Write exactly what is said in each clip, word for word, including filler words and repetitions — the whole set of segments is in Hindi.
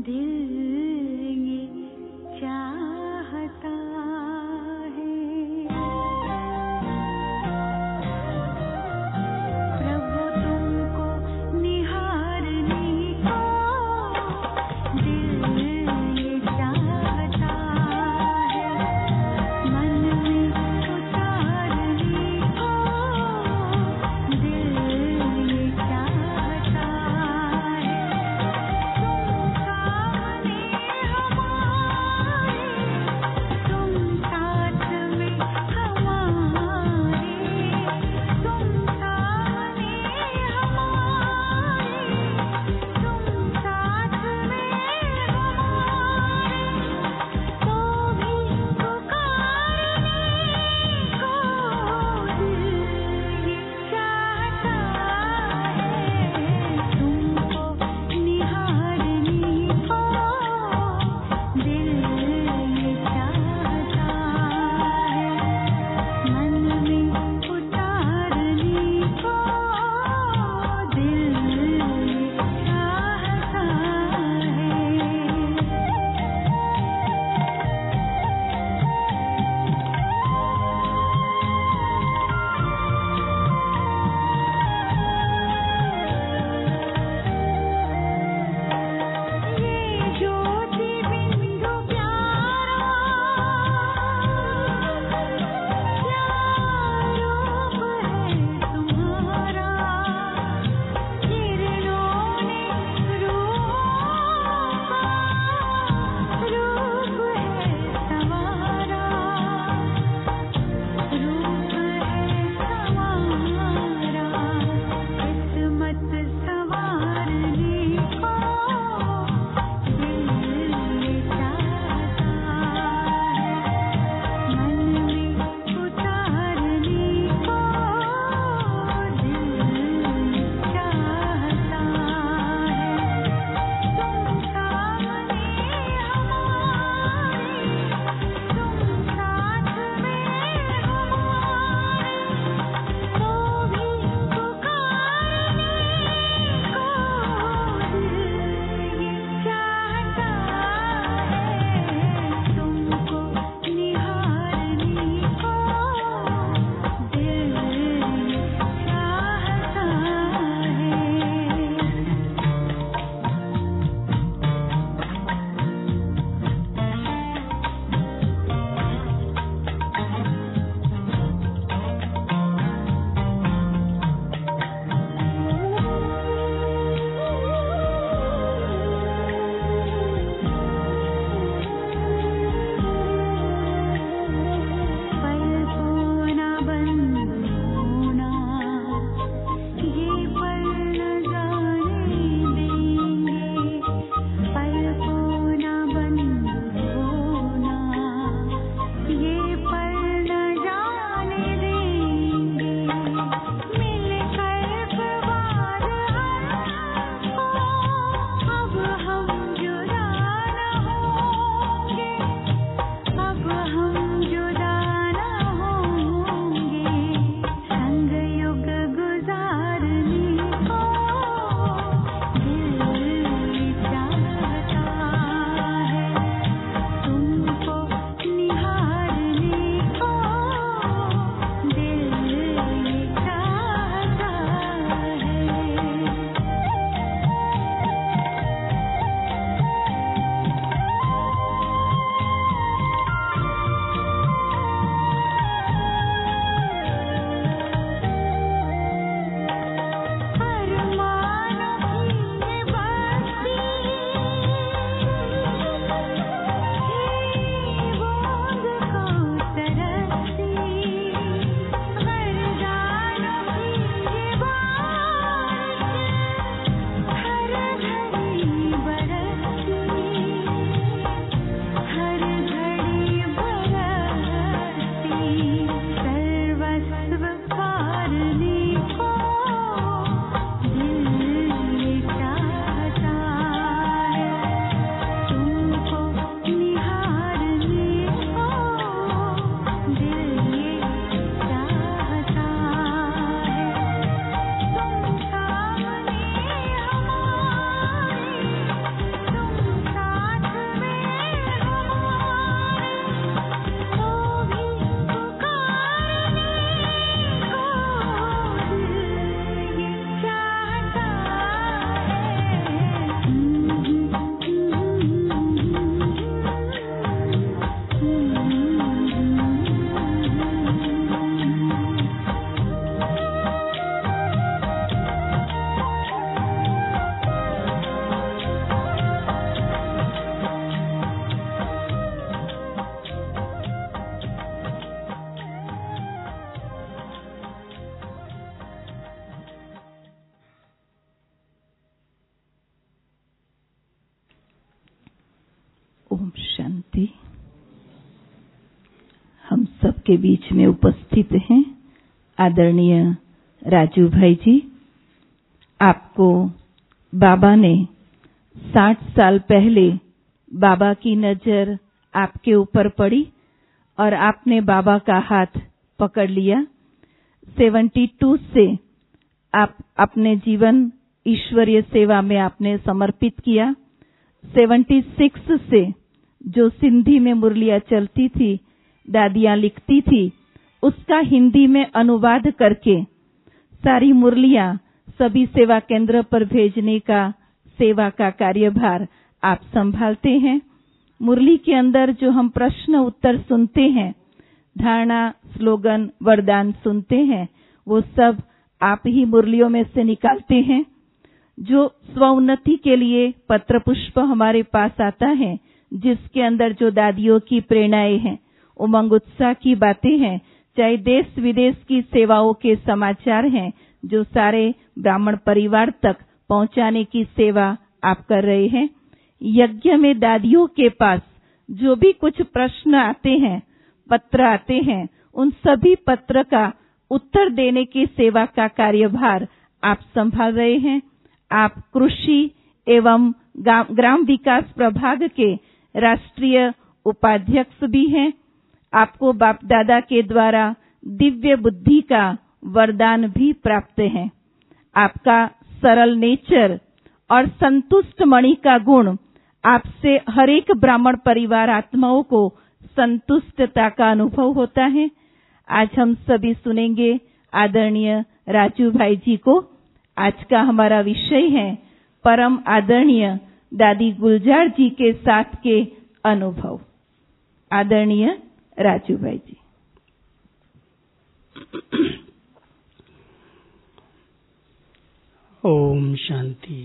दिल ये चाहता है तुम सामने सबके बीच में उपस्थित हैं। आदरणीय राजू भाई जी, आपको बाबा ने साठ साल पहले बाबा की नजर आपके ऊपर पड़ी और आपने बाबा का हाथ पकड़ लिया। बहत्तर से आप अपने जीवन ईश्वरीय सेवा में आपने समर्पित किया। छिहत्तर से जो सिंधी में मुरलियां चलती थी, दादियां लिखती थी, उसका हिंदी में अनुवाद करके सारी मुरलियां सभी सेवा केंद्र पर भेजने का सेवा का कार्यभार आप संभालते हैं। मुरली के अंदर जो हम प्रश्न उत्तर सुनते हैं, धारणा, स्लोगन, वरदान सुनते हैं, वो सब आप ही मुरलियों में से निकालते हैं। जो स्वउन्नति के लिए पत्र पुष्प हमारे पास आता है, जिसके अंदर जो दादियों की प्रेरणाएं हैं, उमंग उत्साह की बातें हैं, चाहे देश विदेश की सेवाओं के समाचार हैं, जो सारे ब्राह्मण परिवार तक पहुंचाने की सेवा आप कर रहे हैं। यज्ञ में दादियों के पास जो भी कुछ प्रश्न आते हैं, पत्र आते हैं, उन सभी पत्र का उत्तर देने की सेवा का कार्यभार आप संभाल रहे हैं। आप कृषि एवं ग्राम विकास प्रभाग के राष्ट्रीय उपाध्यक्ष भी हैं। आपको बाप दादा के द्वारा दिव्य बुद्धि का वरदान भी प्राप्त है। आपका सरल नेचर और संतुष्ट मणि का गुण आपसे हर एक ब्राह्मण परिवार आत्माओं को संतुष्टता का अनुभव होता है। आज हम सभी सुनेंगे आदरणीय राजू भाई जी को। आज का हमारा विषय है परम आदरणीय दादी गुलजार जी के साथ के अनुभव। आदरणीय राजू भाई जी। ओम शांति।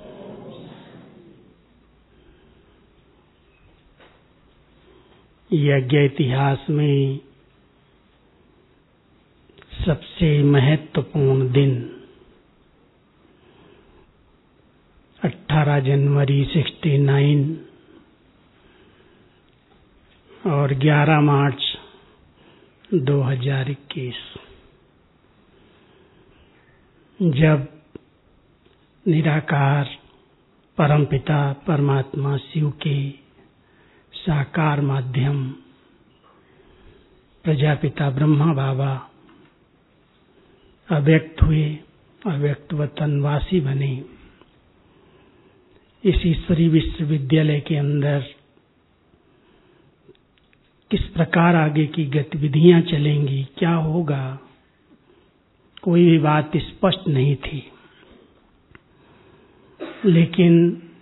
यज्ञ इतिहास में सबसे महत्वपूर्ण दिन अठारह जनवरी उनहत्तर और ग्यारह मार्च दो हज़ार इक्कीस, जब निराकार परमपिता परमात्मा शिव के साकार माध्यम प्रजापिता ब्रह्मा बाबा अव्यक्त हुए, अव्यक्त वतनवासी बने। इस ईश्वरीय विश्वविद्यालय के अंदर किस प्रकार आगे की गतिविधियां चलेंगी, क्या होगा, कोई भी बात स्पष्ट नहीं थी। लेकिन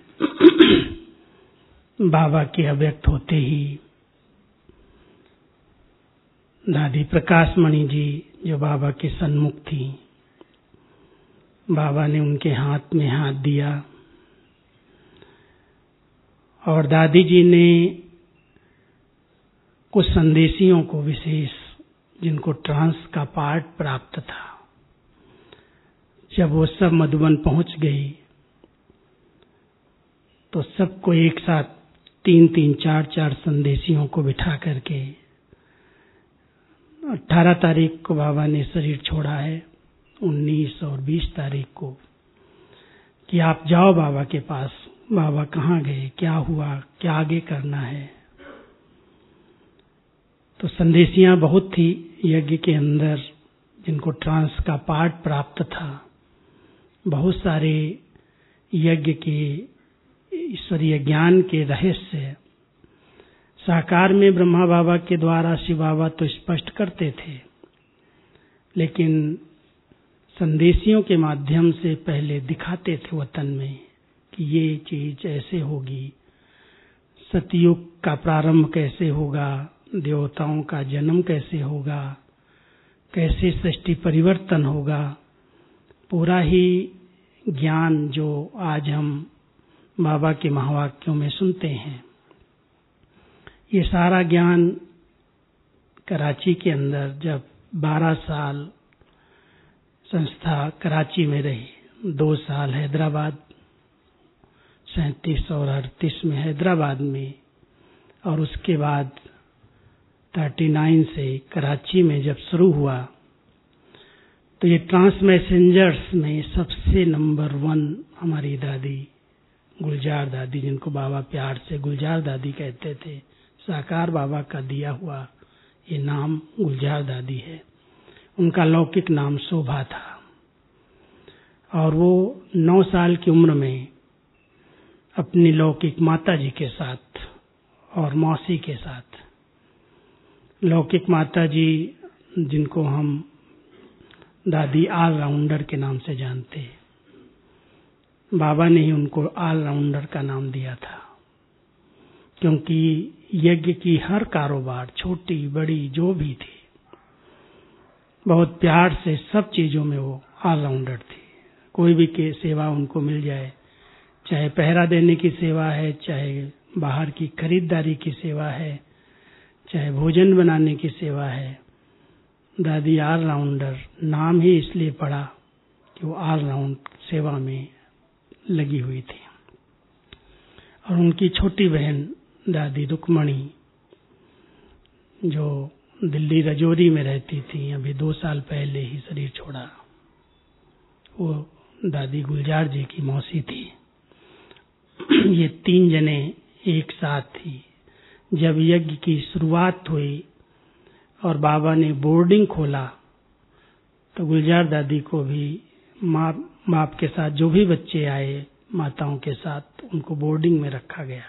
बाबा के अव्यक्त होते ही दादी प्रकाशमणि जी, जो बाबा के सन्मुख थी, बाबा ने उनके हाथ में हाथ दिया और दादी जी ने कुछ संदेशियों को, विशेष जिनको ट्रांस का पार्ट प्राप्त था, जब वो सब मधुबन पहुंच गई तो सबको एक साथ तीन तीन चार चार संदेशियों को बिठा करके अठारह तारीख को बाबा ने शरीर छोड़ा है, उन्नीस और बीस तारीख को, कि आप जाओ बाबा के पास। बाबा कहाँ गए, क्या हुआ, क्या आगे करना है। तो संदेशियां बहुत थी यज्ञ के अंदर, जिनको ट्रांस का पार्ट प्राप्त था। बहुत सारे यज्ञ के ईश्वरीय ज्ञान के रहस्य साकार में ब्रह्मा बाबा के द्वारा शिव बाबा तो स्पष्ट करते थे, लेकिन संदेशियों के माध्यम से पहले दिखाते थे वतन में कि ये चीज ऐसे होगी, सतयुग का प्रारंभ कैसे होगा, देवताओं का जन्म कैसे होगा, कैसे सृष्टि परिवर्तन होगा। पूरा ही ज्ञान जो आज हम बाबा के महावाक्यों में सुनते हैं, ये सारा ज्ञान कराची के अंदर जब बारह साल संस्था कराची में रही, दो साल हैदराबाद, सैंतीस और अड़तीस में हैदराबाद में, और उसके बाद उनतालीस से कराची में जब शुरू हुआ तो ये ट्रांस मैसेंजर्स में सबसे नंबर वन हमारी दादी गुलजार दादी, जिनको बाबा प्यार से गुलजार दादी कहते थे, साकार बाबा का दिया हुआ ये नाम गुलजार दादी है। उनका लौकिक नाम शोभा था और वो नौ साल की उम्र में अपनी लौकिक माता जी के साथ और मौसी के साथ, लौकिक माता जी जिनको हम दादी ऑलराउंडर के नाम से जानते हैं, बाबा ने ही उनको ऑलराउंडर का नाम दिया था, क्योंकि यज्ञ की हर कारोबार छोटी बड़ी जो भी थी, बहुत प्यार से सब चीजों में वो ऑलराउंडर थी। कोई भी के सेवा उनको मिल जाए, चाहे पहरा देने की सेवा है, चाहे बाहर की खरीदारी की सेवा है, चाहे भोजन बनाने की सेवा है, दादी ऑलराउंडर नाम ही इसलिए पड़ा कि वो ऑलराउंड सेवा में लगी हुई थी। और उनकी छोटी बहन दादी रुक्मणी, जो दिल्ली रजौरी में रहती थी, अभी दो साल पहले ही शरीर छोड़ा, वो दादी गुलजार जी की मौसी थी। ये तीन जने एक साथ थी। जब यज्ञ की शुरुआत हुई और बाबा ने बोर्डिंग खोला तो गुलजार दादी को भी माँ बाप के साथ जो भी बच्चे आए माताओं के साथ उनको बोर्डिंग में रखा गया।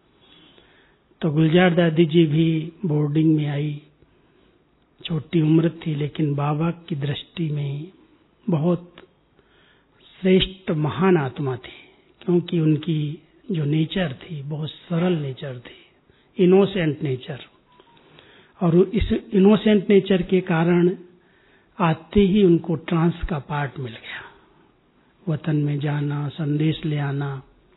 तो गुलजार दादी जी भी बोर्डिंग में आई। छोटी उम्र थी लेकिन बाबा की दृष्टि में बहुत श्रेष्ठ महान आत्मा थी, क्योंकि उनकी जो नेचर थी बहुत सरल नेचर थी, इनोसेंट नेचर। और इस इनोसेंट नेचर के कारण आते ही उनको ट्रांस का पार्ट मिल गया, वतन में जाना, संदेश ले आना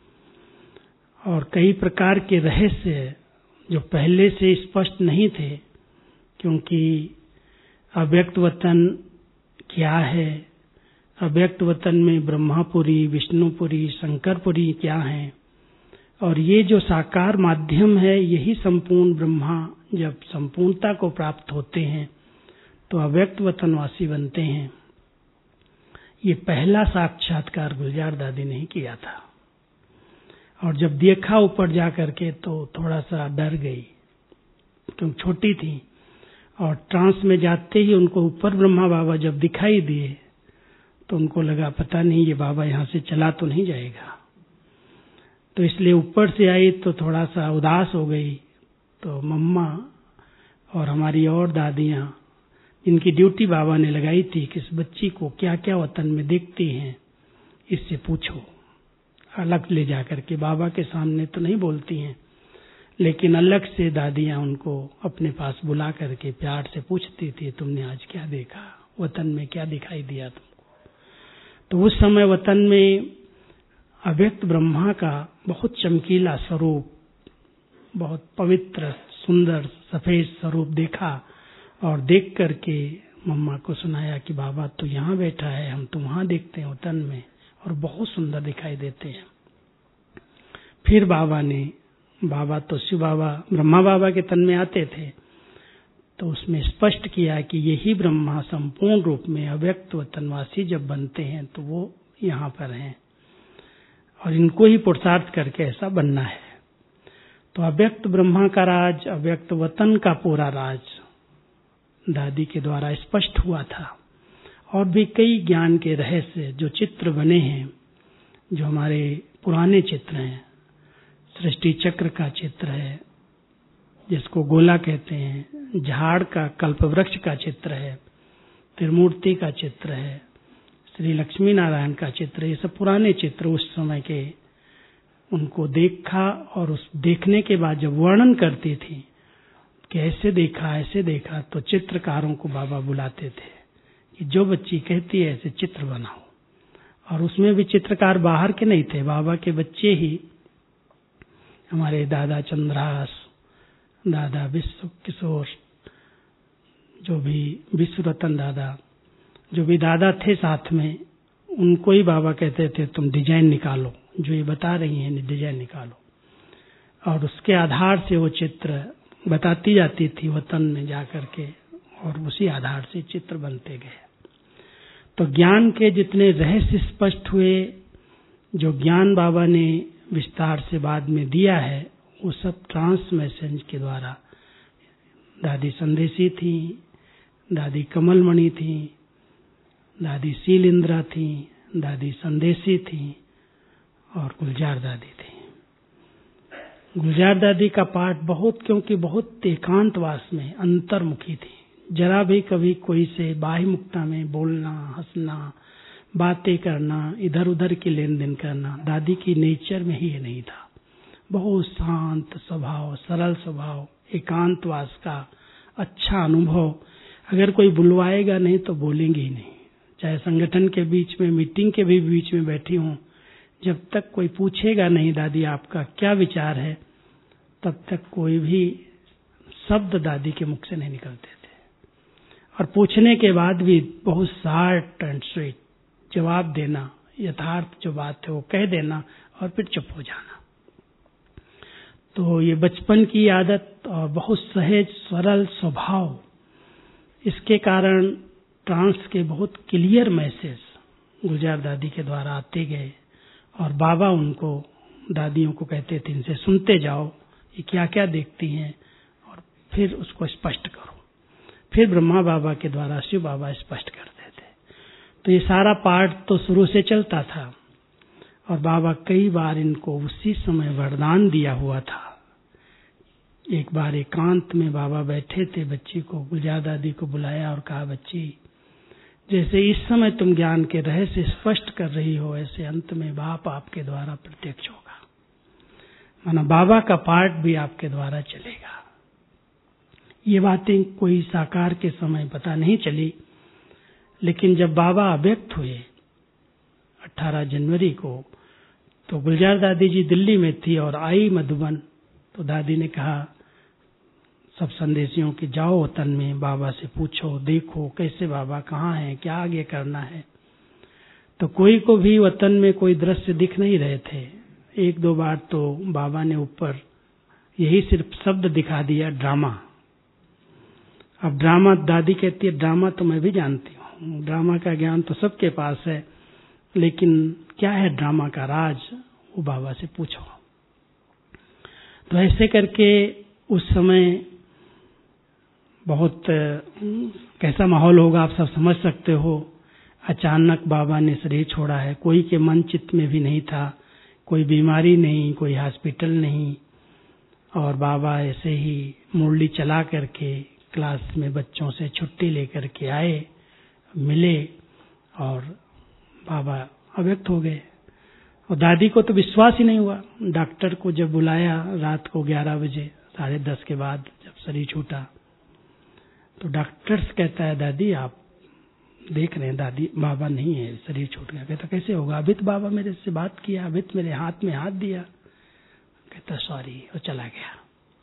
और कई प्रकार के रहस्य जो पहले से स्पष्ट नहीं थे, क्योंकि अव्यक्त वतन क्या है, अव्यक्त वतन में ब्रह्मापुरी, विष्णुपुरी, शंकरपुरी क्या है, और ये जो साकार माध्यम है यही संपूर्ण ब्रह्मा जब संपूर्णता को प्राप्त होते हैं तो अव्यक्त वतनवासी बनते हैं। ये पहला साक्षात्कार गुलजार दादी ने ही किया था। और जब देखा ऊपर जा करके तो थोड़ा सा डर गई, क्योंकि छोटी थी। और ट्रांस में जाते ही उनको ऊपर ब्रह्मा बाबा जब दिखाई दिए तो उनको लगा पता नहीं ये बाबा यहाँ से चला तो नहीं जाएगा, तो इसलिए ऊपर से आई तो थोड़ा सा उदास हो गई। तो मम्मा और हमारी और दादियाँ, जिनकी ड्यूटी बाबा ने लगाई थी कि इस बच्ची को क्या क्या वतन में देखती हैं इससे पूछो, अलग ले जाकर के, बाबा के सामने तो नहीं बोलती हैं लेकिन अलग से दादियाँ उनको अपने पास बुला करके प्यार से पूछती थी, तुमने आज क्या देखा, वतन में क्या दिखाई दिया तुमको। तो उस समय वतन में अव्यक्त ब्रह्मा का बहुत चमकीला स्वरूप, बहुत पवित्र सुंदर सफेद स्वरूप देखा और देख करके मम्मा को सुनाया कि बाबा तो यहाँ बैठा है, हम तो वहाँ देखते हैं वतन में और बहुत सुंदर दिखाई देते हैं। फिर बाबा ने, बाबा तो शिव बाबा ब्रह्मा बाबा के तन में आते थे, तो उसमें स्पष्ट किया कि यही ब्रह्मा संपूर्ण रूप में अव्यक्त वतनवासी जब बनते हैं तो वो यहाँ पर हैं और इनको ही पुरुषार्थ करके ऐसा बनना है। तो अव्यक्त ब्रह्मा का राज, अव्यक्त वतन का पूरा राज दादी के द्वारा स्पष्ट हुआ था। और भी कई ज्ञान के रहस्य जो चित्र बने हैं, जो हमारे पुराने चित्र हैं, सृष्टि चक्र का चित्र है जिसको गोला कहते हैं, झाड़ का कल्प वृक्ष का चित्र है, त्रिमूर्ति का चित्र है, श्री लक्ष्मी नारायण का चित्र, ये सब पुराने चित्र उस समय के, उनको देखा और उस देखने के बाद जब वर्णन करती थी कि ऐसे देखा ऐसे देखा, तो चित्रकारों को बाबा बुलाते थे कि जो बच्ची कहती है ऐसे चित्र बनाओ। और उसमें भी चित्रकार बाहर के नहीं थे, बाबा के बच्चे ही, हमारे दादा चंद्रहास, दादा विश्व किशोर, जो भी विश्व रतन दादा, जो भी दादा थे साथ में, उनको ही बाबा कहते थे तुम डिजाइन निकालो, जो ये बता रही हैं डिजाइन निकालो। और उसके आधार से वो चित्र बताती जाती थी वतन में जाकर के, और उसी आधार से चित्र बनते गए। तो ज्ञान के जितने रहस्य स्पष्ट हुए, जो ज्ञान बाबा ने विस्तार से बाद में दिया है, वो सब ट्रांस मैसेज के द्वारा। दादी संदेशी थी, दादी कमलमणि थी, दादी शील इंद्रा थी, दादी संदेशी थी, और गुलजार दादी थी। गुलजार दादी का पाठ बहुत, क्योंकि बहुत एकांतवास में अंतर्मुखी थी। जरा भी कभी कोई से बाह्य मुक्ता में बोलना, हंसना, बातें करना, इधर उधर की लेन देन करना, दादी की नेचर में ही ये नहीं था। बहुत शांत स्वभाव, सरल स्वभाव, एकांतवास का अच्छा अनुभव। अगर कोई बुलवाएगा नहीं तो बोलेंगे ही नहीं। चाहे संगठन के बीच में, मीटिंग के भी बीच में बैठी हूं, जब तक कोई पूछेगा नहीं दादी आपका क्या विचार है, तब तक कोई भी शब्द दादी के मुख से नहीं निकलते थे। और पूछने के बाद भी बहुत शार्ट एंड स्वीट जवाब देना, यथार्थ जो बात है वो कह देना, और फिर चुप हो जाना। तो ये बचपन की आदत और बहुत सहज सरल स्वभाव, इसके कारण ट्रांस के बहुत क्लियर मैसेज गुलजार दादी के द्वारा आते गए। और बाबा उनको, दादियों को कहते थे, इनसे सुनते जाओ, ये क्या क्या देखती हैं, और फिर उसको स्पष्ट करो। फिर ब्रह्मा बाबा के द्वारा शिव बाबा स्पष्ट करते थे। तो ये सारा पाठ तो शुरू से चलता था, और बाबा कई बार इनको उसी समय वरदान दिया हुआ था। एक बार एकांत में बाबा बैठे थे, बच्ची को, गुलजार दादी को बुलाया और कहा, बच्ची जैसे इस समय तुम ज्ञान के रहस्य स्पष्ट कर रही हो, ऐसे अंत में बाप आपके द्वारा प्रत्यक्ष होगा। माना बाबा का पाठ भी आपके द्वारा चलेगा। ये बातें कोई साकार के समय पता नहीं चली, लेकिन जब बाबा अव्यक्त हुए अठारह जनवरी को, तो गुलजार दादी जी दिल्ली में थी और आई मधुबन। तो दादी ने कहा सब संदेशियों की, जाओ वतन में, बाबा से पूछो, देखो कैसे बाबा, कहाँ हैं, क्या आगे करना है। तो कोई को भी वतन में कोई दृश्य दिख नहीं रहे थे। एक दो बार तो बाबा ने ऊपर यही सिर्फ शब्द दिखा दिया, ड्रामा। अब ड्रामा, दादी कहती है ड्रामा तो मैं भी जानती हूँ, ड्रामा का ज्ञान तो सबके पास है, लेकिन क्या है ड्रामा का राज, वो बाबा से पूछो। तो ऐसे करके उस समय बहुत कैसा माहौल होगा आप सब समझ सकते हो। अचानक बाबा ने शरीर छोड़ा है, कोई के मन चित्त में भी नहीं था, कोई बीमारी नहीं, कोई हॉस्पिटल नहीं, और बाबा ऐसे ही मुरली चला करके क्लास में बच्चों से छुट्टी लेकर के आए, मिले, और बाबा अव्यक्त हो गए। और दादी को तो विश्वास ही नहीं हुआ। डॉक्टर को जब बुलाया रात को ग्यारह बजे, साढ़े दस के बाद जब शरीर छूटा, तो डॉक्टर कहता है, दादी आप देख रहे हैं दादी बाबा नहीं है, शरीर छूट गया। कहता कैसे होगा, अभी तो बाबा मेरे से बात किया, अभी तो मेरे हाथ में हाथ दिया। कहता सॉरी, वो चला गया।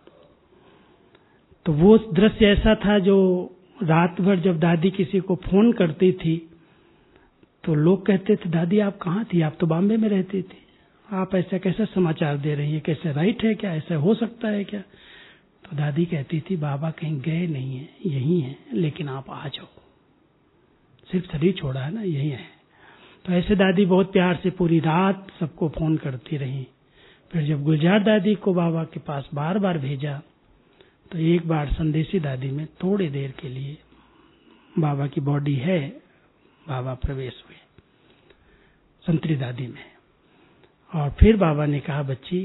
तो वो दृश्य ऐसा था जो रात भर जब दादी किसी को फोन करती थी तो लोग कहते थे, दादी आप कहाँ थी, आप तो बॉम्बे में रहती थी, आप ऐसा कैसे समाचार दे रही है, कैसे राइट है क्या, ऐसा हो सकता है क्या। तो दादी कहती थी, बाबा कहीं गए नहीं है, यही है, लेकिन आप आ जाओ, सिर्फ शरीर छोड़ा है ना, यही है। तो ऐसे दादी बहुत प्यार से पूरी रात सबको फोन करती रही। फिर जब गुलजार दादी को बाबा के पास बार बार भेजा, तो एक बार संदेशी दादी में थोड़ी देर के लिए बाबा की बॉडी है, बाबा प्रवेश हुए संतरी दादी में। और फिर बाबा ने कहा, बच्ची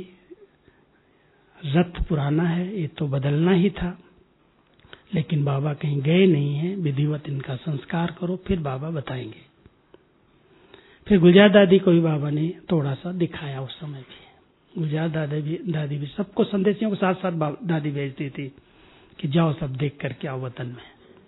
रथ पुराना है, ये तो बदलना ही था, लेकिन बाबा कहीं गए नहीं हैं, विधिवत इनका संस्कार करो, फिर बाबा बताएंगे। फिर गुलजार दादी को भी बाबा ने थोड़ा सा दिखाया। उस समय भी गुलजार दादी भी दादी भी सबको संदेशियों के साथ साथ दादी भेजती थी कि जाओ सब देख करके आओ वतन में।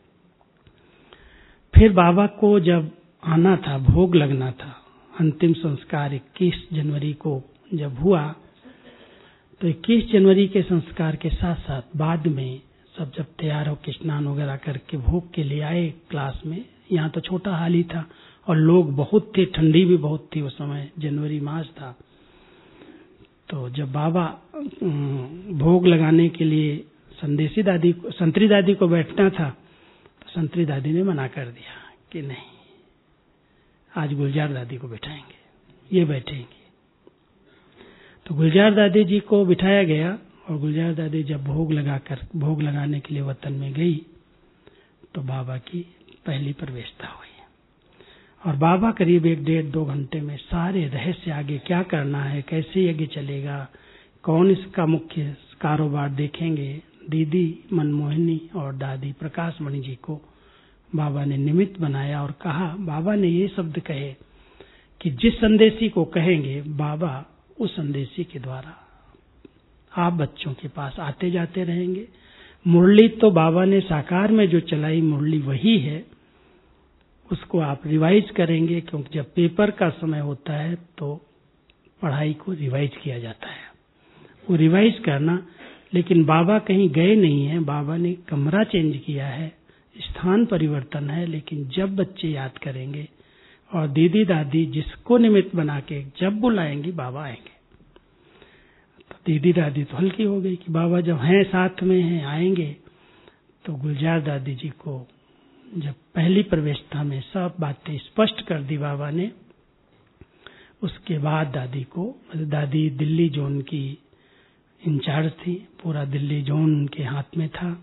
फिर बाबा को जब आना था, भोग लगना था, अंतिम संस्कार इक्कीस जनवरी को जब हुआ, तो इक्कीस जनवरी के संस्कार के साथ साथ बाद में सब जब तैयार होकर स्नान वगैरह करके भोग के लिए आए क्लास में। यहाँ तो छोटा हाल ही था और लोग बहुत थे, ठंडी भी बहुत थी उस समय, जनवरी मास था। तो जब बाबा भोग लगाने के लिए संदेशी दादी को, संतरी दादी को बैठना था, तो संतरी दादी ने मना कर दिया कि नहीं, आज गुलजार दादी को बिठाएंगे, ये बैठेंगे। तो गुलजार दादी जी को बिठाया गया और गुलजार दादी जब भोग लगाकर भोग लगाने के लिए वतन में गई तो बाबा की पहली प्रवेशता हुई। और बाबा करीब एक डेढ़ दो घंटे में सारे रहस्य, आगे क्या करना है, कैसे यज्ञ चलेगा, कौन इसका मुख्य कारोबार देखेंगे, दीदी मनमोहिनी और दादी प्रकाशमणि जी को बाबा ने निमित्त बनाया और कहा, बाबा ने ये शब्द कहे कि जिस संदेशी को कहेंगे बाबा उस संदेशी के द्वारा आप बच्चों के पास आते जाते रहेंगे। मुरली तो बाबा ने साकार में जो चलाई मुरली वही है, उसको आप रिवाइज करेंगे, क्योंकि जब पेपर का समय होता है तो पढ़ाई को रिवाइज किया जाता है, वो रिवाइज करना। लेकिन बाबा कहीं गए नहीं हैं, बाबा ने कमरा चेंज किया है, स्थान परिवर्तन है, लेकिन जब बच्चे याद करेंगे और दीदी दादी जिसको निमित्त बना के जब बुलाएंगी बाबा आएंगे। तो दीदी दादी तो हल्की हो गई कि बाबा जब हैं साथ में हैं आएंगे। तो गुलजार दादी जी को जब पहली प्रवेशता में सब बातें स्पष्ट कर दी बाबा ने, उसके बाद दादी को, दादी दिल्ली जोन की इंचार्ज थी, पूरा दिल्ली जोन उनके हाथ में था।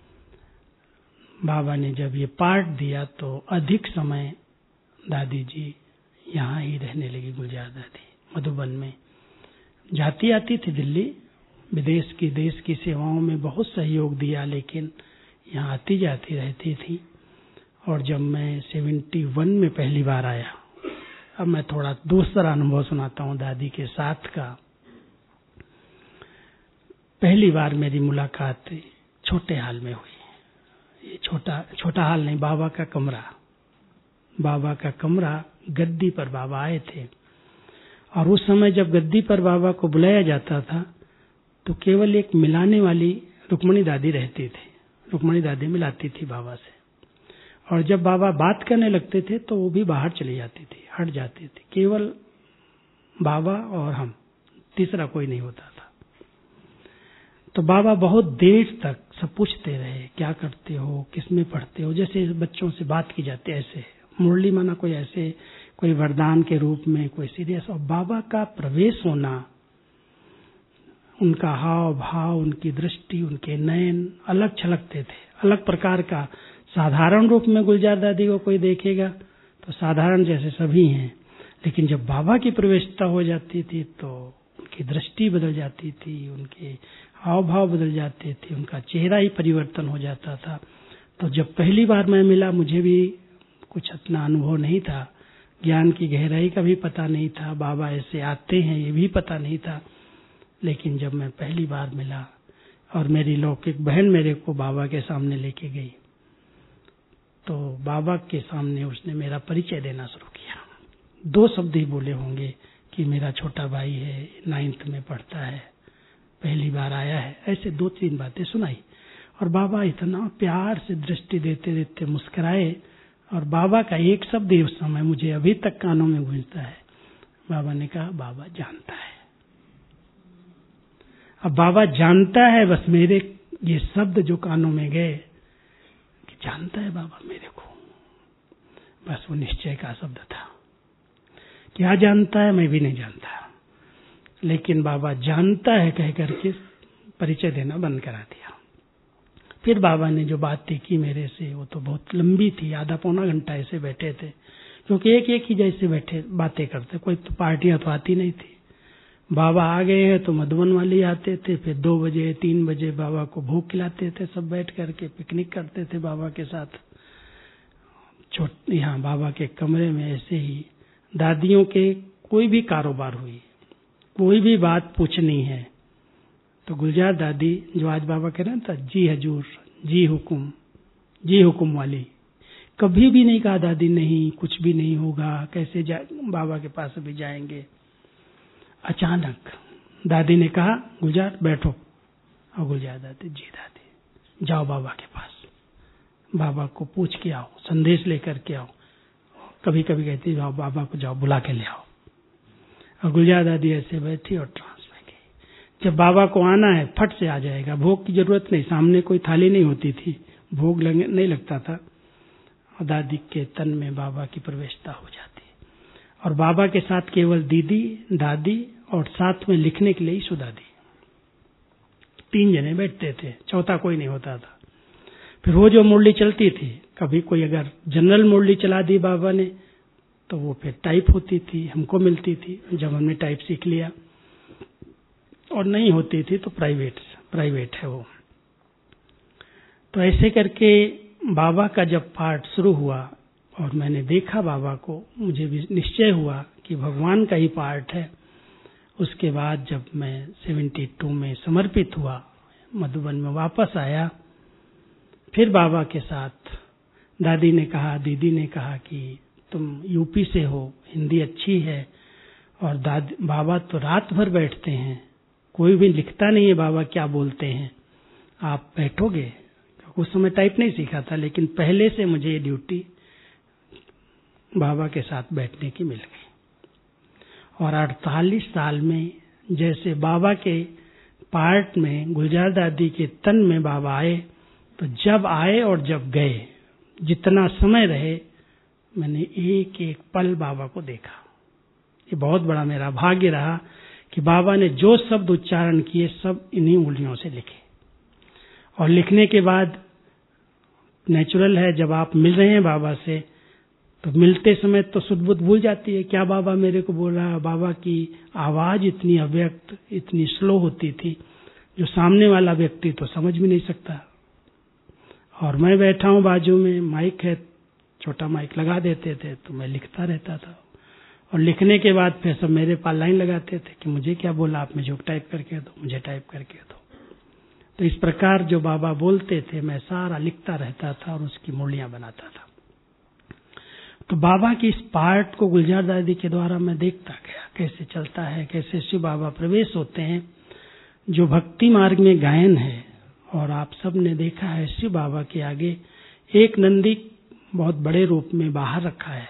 बाबा ने जब ये पाठ दिया तो अधिक समय दादी जी यहाँ ही रहने लगी। गुलजार दादी मधुबन में जाती आती थी दिल्ली, विदेश की देश की सेवाओं में बहुत सहयोग दिया, लेकिन यहाँ आती जाती रहती थी। और जब मैं इकहत्तर में पहली बार आया, अब मैं थोड़ा दूसरा अनुभव सुनाता हूँ दादी के साथ का। पहली बार मेरी मुलाकात छोटे हाल में हुई। ये छोटा छोटा हाल नहीं, बाबा का कमरा, बाबा का कमरा, गद्दी पर बाबा आए थे। और उस समय जब गद्दी पर बाबा को बुलाया जाता था तो केवल एक मिलाने वाली रुक्मणी दादी रहती थी, रुक्मणी दादी मिलाती थी बाबा से। और जब बाबा बात करने लगते थे तो वो भी बाहर चली जाती थी, हट जाती थी, केवल बाबा और हम, तीसरा कोई नहीं होता था। तो बाबा बहुत देर तक सब पूछते रहे, क्या करते हो, किसमें पढ़ते हो, जैसे बच्चों से बात की जाती है ऐसे, मुरली माना कोई ऐसे, कोई वरदान के रूप में, कोई सीरियस। और बाबा का प्रवेश होना, उनका हाव भाव, उनकी दृष्टि, उनके नयन अलग छलकते थे, अलग प्रकार का। साधारण रूप में गुलजार दादी को कोई देखेगा तो साधारण जैसे सभी हैं, लेकिन जब बाबा की प्रवेशता हो जाती थी तो उनकी दृष्टि बदल जाती थी, उनके हाव भाव बदल जाते थे, उनका चेहरा ही परिवर्तन हो जाता था। तो जब पहली बार मैं मिला, मुझे भी कुछ इतना अनुभव नहीं था, ज्ञान की गहराई का भी पता नहीं था, बाबा ऐसे आते हैं ये भी पता नहीं था। लेकिन जब मैं पहली बार मिला और मेरी लौकिक बहन मेरे को बाबा के सामने लेके गई तो बाबा के सामने उसने मेरा परिचय देना शुरू किया। दो शब्द ही बोले होंगे कि मेरा छोटा भाई है, नाइन्थ में पढ़ता है, पहली बार आया है, ऐसे दो तीन बातें सुनाई। और बाबा इतना प्यार से दृष्टि देते देते मुस्कुराए। और बाबा का एक शब्द ही उस समय मुझे अभी तक कानों में गूंजता है। बाबा ने कहा, बाबा जानता है। अब बाबा जानता है, बस मेरे ये शब्द जो कानों में गए कि जानता है बाबा मेरे को, बस वो निश्चय का शब्द था। क्या जानता है मैं भी नहीं जानता, लेकिन बाबा जानता है कह करके परिचय देना बंद करा दिया। फिर बाबा ने जो बातें की मेरे से वो तो बहुत लंबी थी, आधा पौना घंटा ऐसे बैठे थे, क्योंकि एक एक ही जैसे बैठे बातें करते, कोई तो पार्टियां तो आती नहीं थी। बाबा आ गए हैं तो मधुबन वाले आते थे, फिर दो बजे तीन बजे बाबा को भोग खिलाते थे, सब बैठ करके पिकनिक करते थे बाबा के साथ। छोट यहाँ बाबा के कमरे में ऐसे ही दादियों के कोई भी कारोबार हुई, कोई भी बात पूछनी है तो गुलजार दादी, जो आज बाबा कह रहे था जी हजूर, जी हुकुम, जी हुकुम वाली, कभी भी नहीं कहा दादी नहीं कुछ भी नहीं होगा, कैसे जा बाबा के पास अभी जाएंगे। अचानक दादी ने कहा, गुलजार बैठो। और गुलजार दादी, जी दादी, जाओ बाबा के पास, बाबा को पूछ के आओ, संदेश लेकर के आओ। कभी कभी कहती जाओ बाबा को जाओ बुला के ले आओ। और गुलजार दादी ऐसे बैठी और ट्रांस में गई। जब बाबा को आना है फट से आ जाएगा, भोग की जरूरत नहीं, सामने कोई थाली नहीं होती थी, भोग लग, नहीं लगता था, और दादी के तन में बाबा की प्रवेशता हो जाती। और बाबा के साथ केवल दीदी, दादी और साथ में लिखने के लिए सुदादी, तीन जने बैठते थे, चौथा कोई नहीं होता था। फिर वो जो मुरली चलती थी, कभी कोई अगर जनरल मुरली चला दी बाबा ने तो वो फिर टाइप होती थी, हमको मिलती थी जब हमने टाइप सीख लिया, और नहीं होती थी तो प्राइवेट प्राइवेट है वो। तो ऐसे करके बाबा का जब पाठ शुरू हुआ और मैंने देखा बाबा को, मुझे भी निश्चय हुआ कि भगवान का ही पाठ है। उसके बाद जब मैं बहत्तर में समर्पित हुआ, मधुबन में वापस आया, फिर बाबा के साथ दादी ने कहा, दीदी ने कहा कि तुम यूपी से हो, हिंदी अच्छी है, और दादी बाबा तो रात भर बैठते हैं, कोई भी लिखता नहीं है बाबा क्या बोलते हैं, आप बैठोगे। उस समय टाइप नहीं सीखा था, लेकिन पहले से मुझे ये ड्यूटी बाबा के साथ बैठने की मिल गई। और अड़तालीस साल में जैसे बाबा के पार्ट में गुलजार दादी के तन में बाबा आए, तो जब आए और जब गए, जितना समय रहे, मैंने एक एक पल बाबा को देखा। ये बहुत बड़ा मेरा भाग्य रहा कि बाबा ने जो शब्द उच्चारण किए सब इन्हीं उंगलियों से लिखे। और लिखने के बाद नेचुरल है, जब आप मिल रहे हैं बाबा से तो मिलते समय तो सुध-बुध भूल जाती है, क्या बाबा मेरे को बोल रहा है। बाबा की आवाज इतनी अव्यक्त, इतनी स्लो होती थी, जो सामने वाला व्यक्ति तो समझ भी नहीं सकता। और मैं बैठा हूं बाजू में, माइक है, छोटा माइक लगा देते थे तो मैं लिखता रहता था। और लिखने के बाद फिर सब मेरे पास लाइन लगाते थे कि मुझे क्या बोला, आप मुझे टाइप करके दो, मुझे टाइप करके दो। तो इस प्रकार जो बाबा बोलते थे मैं सारा लिखता रहता था और उसकी मुरलियां बनाता था। तो बाबा की इस पार्ट को गुलजार दादी के द्वारा मैं देखता गया, कैसे चलता है, कैसे शिव बाबा प्रवेश होते हैं, जो भक्ति मार्ग में गायन है। और आप सब ने देखा है शिव बाबा के आगे एक नंदी बहुत बड़े रूप में बाहर रखा है,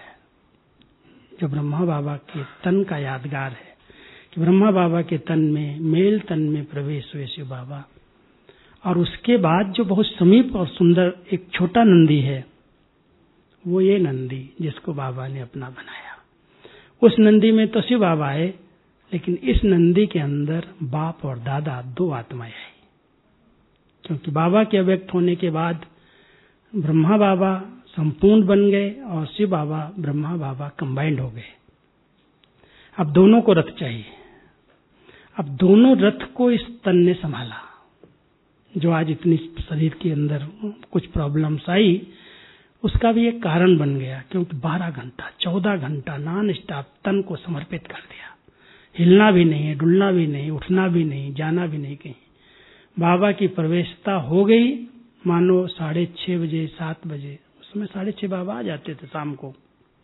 जो ब्रह्मा बाबा के तन का यादगार है कि ब्रह्मा बाबा के तन में, मेल तन में प्रवेश हुए शिव बाबा। और उसके बाद जो बहुत समीप और सुंदर एक छोटा नंदी है, वो ये नंदी जिसको बाबा ने अपना बनाया। उस नंदी में तो शिव बाबा आए, लेकिन इस नंदी के अंदर बाप और दादा दो आत्माएं आई, क्योंकि बाबा के अव्यक्त होने के बाद ब्रह्मा बाबा संपूर्ण बन गए और शिव बाबा ब्रह्मा बाबा कंबाइंड हो गए। अब दोनों को रथ चाहिए। अब दोनों रथ को इस तन ने संभाला। जो आज इतनी शरीर के अंदर कुछ प्रॉब्लम्स आई, उसका भी एक कारण बन गया, क्योंकि बारह घंटा चौदह घंटा नॉन स्टॉप तन को समर्पित कर दिया। हिलना भी नहीं, डुलना भी नहीं, उठना भी नहीं, जाना भी नहीं कहीं। बाबा की प्रवेशता हो गई, मानो साढ़े छह बजे सात बजे, उसमें साढ़े छह बाबा आ जाते थे शाम को,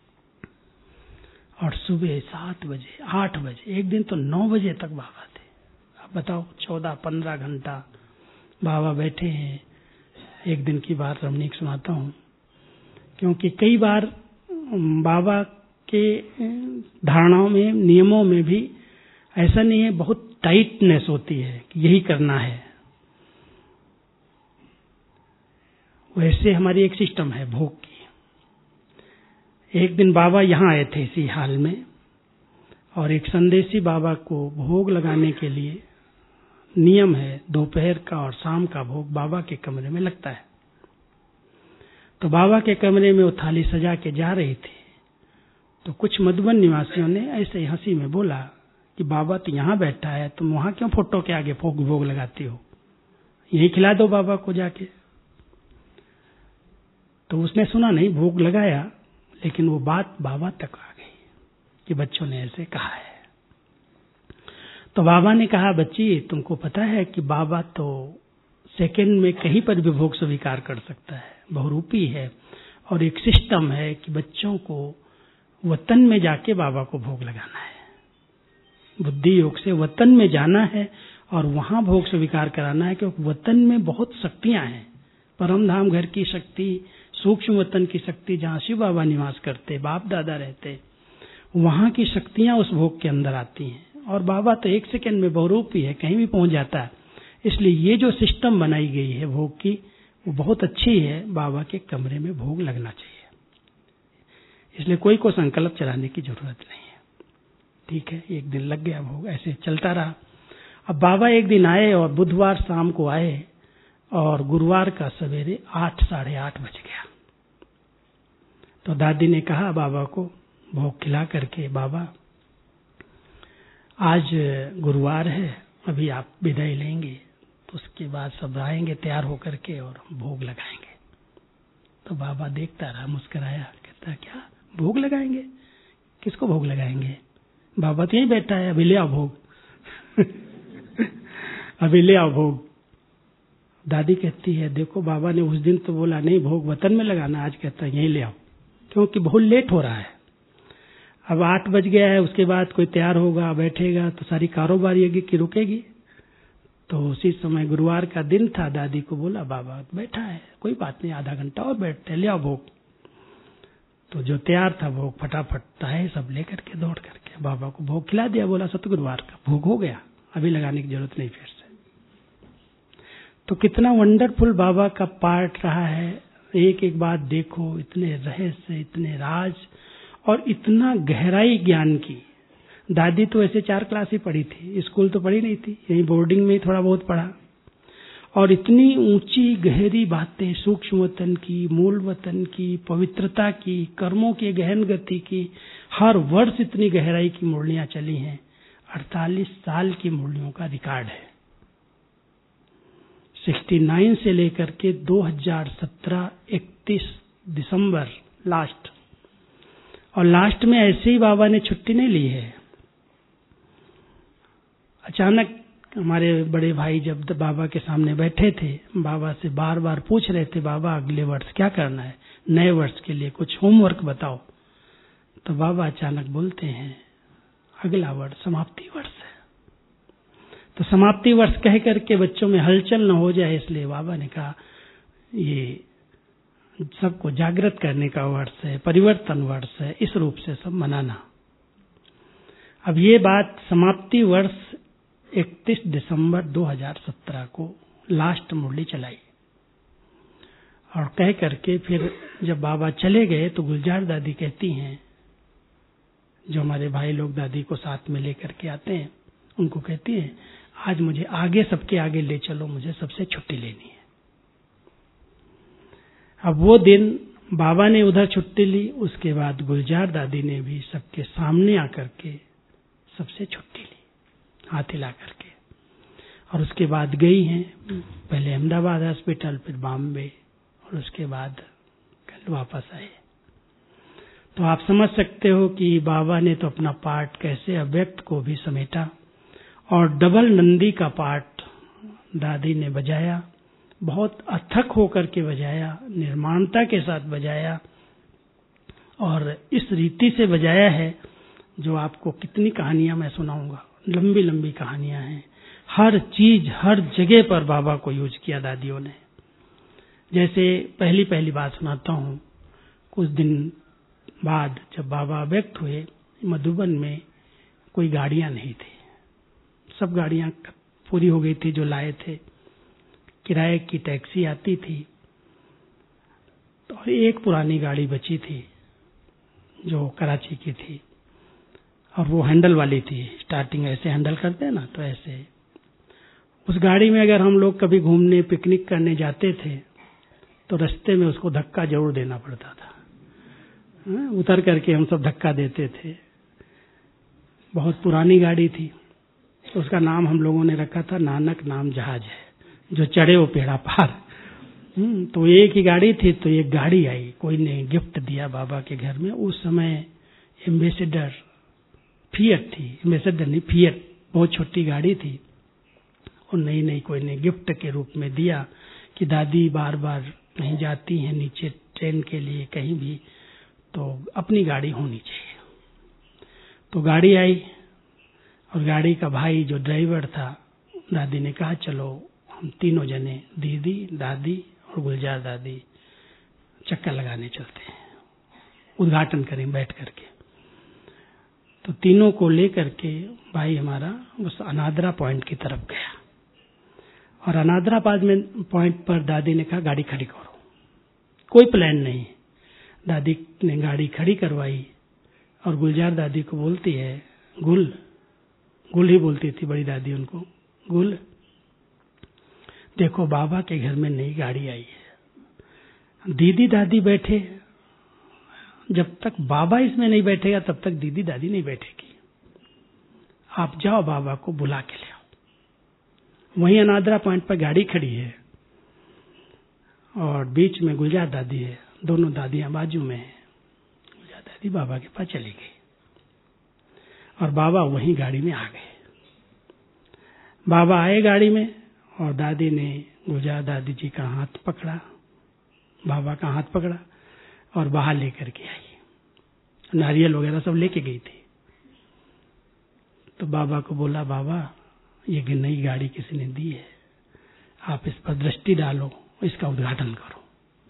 और सुबह सात बजे आठ बजे, एक दिन तो नौ बजे तक बाबा थे। अब बताओ, चौदह पंद्रह घंटा बाबा बैठे हैं। एक दिन की बात रमणीक सुनाता हूँ, क्योंकि कई बार बाबा के धारणाओं में, नियमों में भी ऐसा नहीं है, बहुत टाइटनेस होती है कि यही करना है। वैसे हमारी एक सिस्टम है भोग की। एक दिन बाबा यहाँ आए थे इसी हाल में, और एक संदेशी बाबा को भोग लगाने के लिए नियम है, दोपहर का और शाम का भोग बाबा के कमरे में लगता है। तो बाबा के कमरे में वो थाली सजा के जा रही थी, तो कुछ मधुबन निवासियों ने ऐसे ही हंसी में बोला कि बाबा तो यहाँ बैठा है, तुम वहां क्यों फोटो के आगे भोग भोग लगाती हो, यही खिला दो बाबा को जाके। तो उसने सुना नहीं, भोग लगाया, लेकिन वो बात बाबा तक आ गई कि बच्चों ने ऐसे कहा है। तो बाबा ने कहा, बच्ची तुमको पता है कि बाबा तो सेकंड में कहीं पर भी भोग स्वीकार कर सकता है, बहुरूपी है, और एक सिस्टम है कि बच्चों को वतन में जाके बाबा को भोग लगाना है। बुद्धि योग से वतन में जाना है और वहां भोग स्वीकार कराना है, क्योंकि वतन में बहुत शक्तियां हैं। परम धाम घर की शक्ति, सूक्ष्म वतन की शक्ति, जहाँ शिव बाबा निवास करते, बाप दादा रहते, वहां की शक्तियां उस भोग के अंदर आती हैं। और बाबा तो एक सेकंड में बहुरूपी है, कहीं भी पहुंच जाता है। इसलिए ये जो सिस्टम बनाई गई है भोग की, वो बहुत अच्छी है। बाबा के कमरे में भोग लगना चाहिए, इसलिए कोई को संकल्प चलाने की जरूरत नहीं है। ठीक है, एक दिन लग गया भोग, ऐसे चलता रहा। अब बाबा एक दिन आए और बुधवार शाम को आए और गुरुवार का सवेरे आठ साढ़े आठ बज गया। तो दादी ने कहा बाबा को भोग खिला करके, बाबा आज गुरुवार है, अभी आप विदाई लेंगे तो उसके बाद सब आएंगे तैयार होकर के और भोग लगाएंगे। तो बाबा देखता रहा, मुस्कुराया, कहता क्या भोग लगाएंगे? किसको भोग लगाएंगे? बाबा तो यहीं बैठा है, अभी ले आओ भोग अभी ले आओ भोग। दादी कहती है देखो बाबा ने उस दिन तो बोला नहीं भोग वतन में लगाना, आज कहता है यहीं ले आओ, क्योंकि बहुत लेट हो रहा है। अब आठ बज गया है, उसके बाद कोई तैयार होगा बैठेगा तो सारी कारोबार यज्ञ की रुकेगी। तो उसी समय गुरुवार का दिन था, दादी को बोला बाबा बैठा है, कोई बात नहीं, आधा घंटा और बैठते, ले आओ भोग। तो जो तैयार था भोग फटाफट है सब लेकर के दौड़ करके बाबा को भोग खिला दिया। बोला सतगुरुवार का भोग हो गया, अभी लगाने की जरूरत नहीं फिर से। तो कितना वंडरफुल बाबा का पार्ट रहा है। एक एक बात देखो, इतने रहस्य, इतने राज और इतना गहराई ज्ञान की। दादी तो ऐसे चार क्लास ही पढ़ी थी, स्कूल तो पढ़ी नहीं थी, यही बोर्डिंग में ही थोड़ा बहुत पढ़ा। और इतनी ऊंची गहरी बातें, सूक्ष्म वतन की, मूल वतन की, पवित्रता की, कर्मों की गहन गति की, हर वर्ष इतनी गहराई की मुरलियां चली हैं। अड़तालीस साल की मुरलियों का रिकॉर्ड है, उनहत्तर से लेकर के दो हज़ार सत्रह इकतीस दिसंबर लास्ट। और लास्ट में ऐसे ही बाबा ने छुट्टी नहीं ली है। अचानक हमारे बड़े भाई जब बाबा के सामने बैठे थे, बाबा से बार बार पूछ रहे थे बाबा अगले वर्ष क्या करना है, नए वर्ष के लिए कुछ होमवर्क बताओ। तो बाबा अचानक बोलते हैं अगला वर्ष समाप्ति वर्ष है। तो समाप्ति वर्ष कह करके बच्चों में हलचल न हो जाए, इसलिए बाबा ने कहा ये सबको जागृत करने का वर्ष है, परिवर्तन वर्ष है, इस रूप से सब मनाना। अब ये बात समाप्ति वर्ष इकतीस दिसंबर दो हज़ार सत्रह को लास्ट मुरली चलाई और कह करके फिर जब बाबा चले गए तो गुलजार दादी कहती हैं, जो हमारे भाई लोग दादी को साथ में लेकर के आते हैं, उनको कहती हैं आज मुझे आगे सबके आगे ले चलो, मुझे सबसे छुट्टी लेनी है। अब वो दिन बाबा ने उधर छुट्टी ली, उसके बाद गुलजार दादी ने भी सबके सामने आकर के सबसे छुट्टी ली, हाथ हिला करके। और उसके बाद गई हैं, पहले अहमदाबाद हॉस्पिटल, फिर बॉम्बे, और उसके बाद कल वापस आए। तो आप समझ सकते हो कि बाबा ने तो अपना पार्ट कैसे अव्यक्त को भी समेटा, और डबल नंदी का पार्ट दादी ने बजाया, बहुत अथक होकर के बजाया, निर्माणता के साथ बजाया, और इस रीति से बजाया है जो आपको कितनी कहानियां मैं सुनाऊंगा, लंबी लंबी कहानियां हैं। हर चीज हर जगह पर बाबा को यूज किया दादियों ने। जैसे पहली पहली बात सुनाता हूं, कुछ दिन बाद जब बाबा व्यक्त हुए, मधुबन में कोई गाड़ियां नहीं थी, सब गाड़ियां पूरी हो गई थी जो लाए थे। किराए की टैक्सी आती थी और एक पुरानी गाड़ी बची थी जो कराची की थी, और वो हैंडल वाली थी, स्टार्टिंग ऐसे हैंडल करते हैं ना, तो ऐसे उस गाड़ी में अगर हम लोग कभी घूमने पिकनिक करने जाते थे तो रास्ते में उसको धक्का जरूर देना पड़ता था। उतर करके हम सब धक्का देते थे। बहुत पुरानी गाड़ी थी, तो उसका नाम हम लोगों ने रखा था नानक नाम जहाज है, जो चढ़े वो पेड़ा पार। तो एक ही गाड़ी थी, तो एक गाड़ी आई, कोई ने गिफ्ट दिया बाबा के घर में। उस समय एम्बेसडर फिएट थी, एम्बेसडर नहीं फिएट, बहुत छोटी गाड़ी थी, और नई नई कोई ने गिफ्ट के रूप में दिया कि दादी बार बार कहीं जाती हैं नीचे ट्रेन के लिए कहीं भी, तो अपनी गाड़ी होनी चाहिए। तो गाड़ी आई, और गाड़ी का भाई जो ड्राइवर था, दादी ने कहा चलो हम तीनों जने, दीदी, दादी और गुलजार दादी, चक्कर लगाने चलते हैं, उद्घाटन करें बैठ करके। तो तीनों को लेकर के भाई हमारा उस अनादरा पॉइंट की तरफ गया और अनादरा पॉइंट पर दादी ने कहा गाड़ी खड़ी करो। कोई प्लान नहीं। दादी ने गाड़ी खड़ी करवाई और गुलजार दादी को बोलती है, गुल गुल ही बोलती थी बड़ी दादी उनको, गुल देखो बाबा के घर में नई गाड़ी आई है। दीदी दादी बैठे, जब तक बाबा इसमें नहीं बैठेगा तब तक दीदी दादी नहीं बैठेगी। आप जाओ बाबा को बुला के ले आओ। वहीं अनादरा पॉइंट पर गाड़ी खड़ी है और बीच में गुलजार दादी है, दोनों दादियां बाजू में है। गुलजार दादी बाबा के पास चली गई और बाबा वहीं गाड़ी में आ गए। बाबा आए गाड़ी में और दादी ने गुलजार दादी जी का हाथ पकड़ा, बाबा का हाथ पकड़ा और बाहर लेकर के आई। नारियल वगैरह सब लेके गई थी। तो बाबा को बोला, बाबा ये नई गाड़ी किसी ने दी है, आप इस पर दृष्टि डालो, इसका उद्घाटन करो।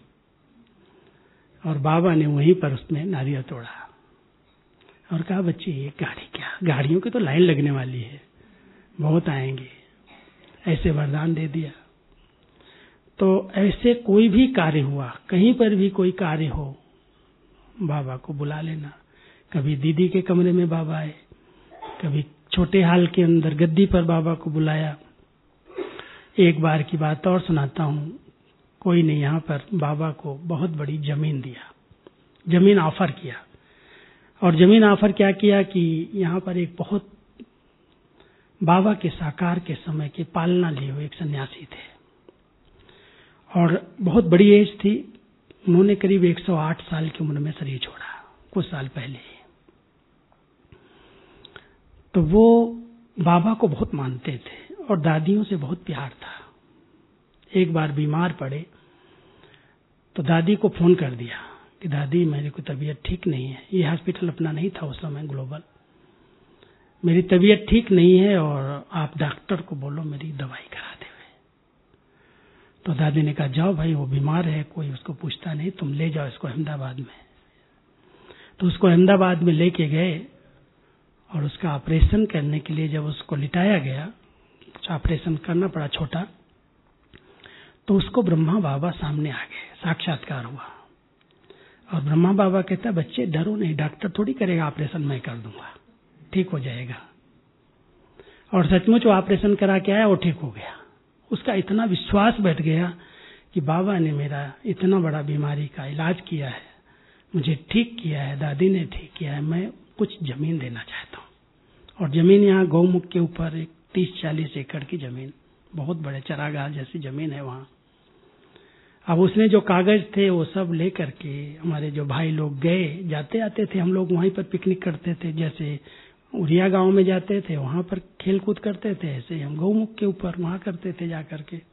और बाबा ने वहीं पर उसमें नारियल तोड़ा और कहा, बच्चे ये गाड़ी क्या, गाड़ियों की तो लाइन लगने वाली है, बहुत आएंगे, ऐसे वरदान दे दिया। तो ऐसे कोई भी कार्य हुआ, कहीं पर भी कोई कार्य हो, बाबा को बुला लेना। कभी दीदी के कमरे में बाबा आए, कभी छोटे हाल के अंदर गद्दी पर बाबा को बुलाया। एक बार की बात और सुनाता हूं, कोई ने यहाँ पर बाबा को बहुत बड़ी जमीन दिया, जमीन ऑफर किया। और जमीन ऑफर क्या किया कि यहाँ पर एक बहुत बाबा के साकार के समय के पालना लिए हुए एक सन्यासी थे और बहुत बड़ी एज थी। उन्होंने करीब एक सौ आठ साल की उम्र में शरीर छोड़ा, कुछ साल पहले। तो वो बाबा को बहुत मानते थे और दादियों से बहुत प्यार था। एक बार बीमार पड़े तो दादी को फोन कर दिया कि दादी मेरे को तबीयत ठीक नहीं है। ये हॉस्पिटल अपना नहीं था उस समय, ग्लोबल। मेरी तबीयत ठीक नहीं है और आप डॉक्टर को बोलो मेरी दवाई करा दे। तो दादी ने कहा, जाओ भाई, वो बीमार है, कोई उसको पूछता नहीं, तुम ले जाओ इसको अहमदाबाद में। तो उसको अहमदाबाद में लेके गए और उसका ऑपरेशन करने के लिए जब उसको लिटाया गया, कुछ ऑपरेशन करना पड़ा छोटा, तो उसको ब्रह्मा बाबा सामने आ गए, साक्षात्कार हुआ। और ब्रह्मा बाबा कहता, बच्चे डरो नहीं, डॉक्टर थोड़ी करेगा ऑपरेशन, मैं कर दूंगा, ठीक हो जाएगा। और सचमुच वो ऑपरेशन करा के आया, वो ठीक हो गया। उसका इतना विश्वास बैठ गया कि बाबा ने मेरा इतना बड़ा बीमारी का इलाज किया है, मुझे ठीक किया है, दादी ने ठीक किया है, मैं कुछ जमीन देना चाहता हूँ। और जमीन यहाँ गौमुख के ऊपर एक तीस चालीस एकड़ की जमीन, बहुत बड़े चरागाह जैसी जमीन है वहाँ। अब उसने जो कागज थे वो सब लेकर के हमारे जो भाई लोग गए, जाते आते थे, हम लोग वहीं पर पिकनिक करते थे। जैसे उरिया गांव में जाते थे, वहां पर खेल कूद करते थे, ऐसे हम गौमुख के ऊपर वहां करते थे जाकर के।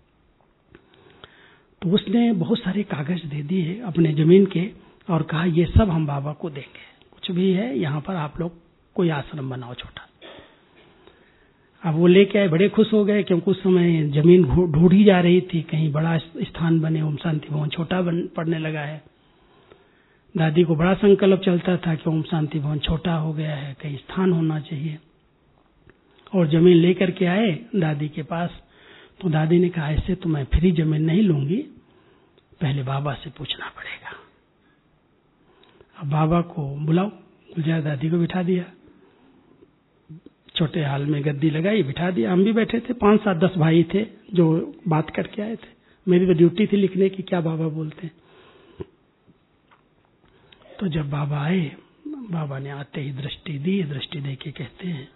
तो उसने बहुत सारे कागज दे दिए अपने जमीन के और कहा, ये सब हम बाबा को देंगे, कुछ भी है यहाँ पर आप लोग कोई आश्रम बनाओ छोटा। अब वो लेके आए, बड़े खुश हो गए क्योंकि उस समय जमीन ढूंढी जा रही थी, कहीं बड़ा स्थान बने, ओम शांति भवन छोटा पड़ने लगा है। दादी को बड़ा संकल्प चलता था कि ओम शांति भवन छोटा हो गया है, कहीं स्थान होना चाहिए। और जमीन लेकर के आए दादी के पास। तो दादी ने कहा, ऐसे तो मैं फ्री जमीन नहीं लूंगी, पहले बाबा से पूछना पड़ेगा। अब बाबा को बुलाओ। गुलजार दादी को बिठा दिया, छोटे हाल में गद्दी लगाई, बिठा दिया। हम भी बैठे थे, पांच सात दस भाई थे जो बात करके आए थे। मेरी तो ड्यूटी थी लिखने की, क्या बाबा बोलते हैं। तो जब बाबा आए, बाबा ने आते ही दृष्टि दी। दृष्टि दे के कहते हैं,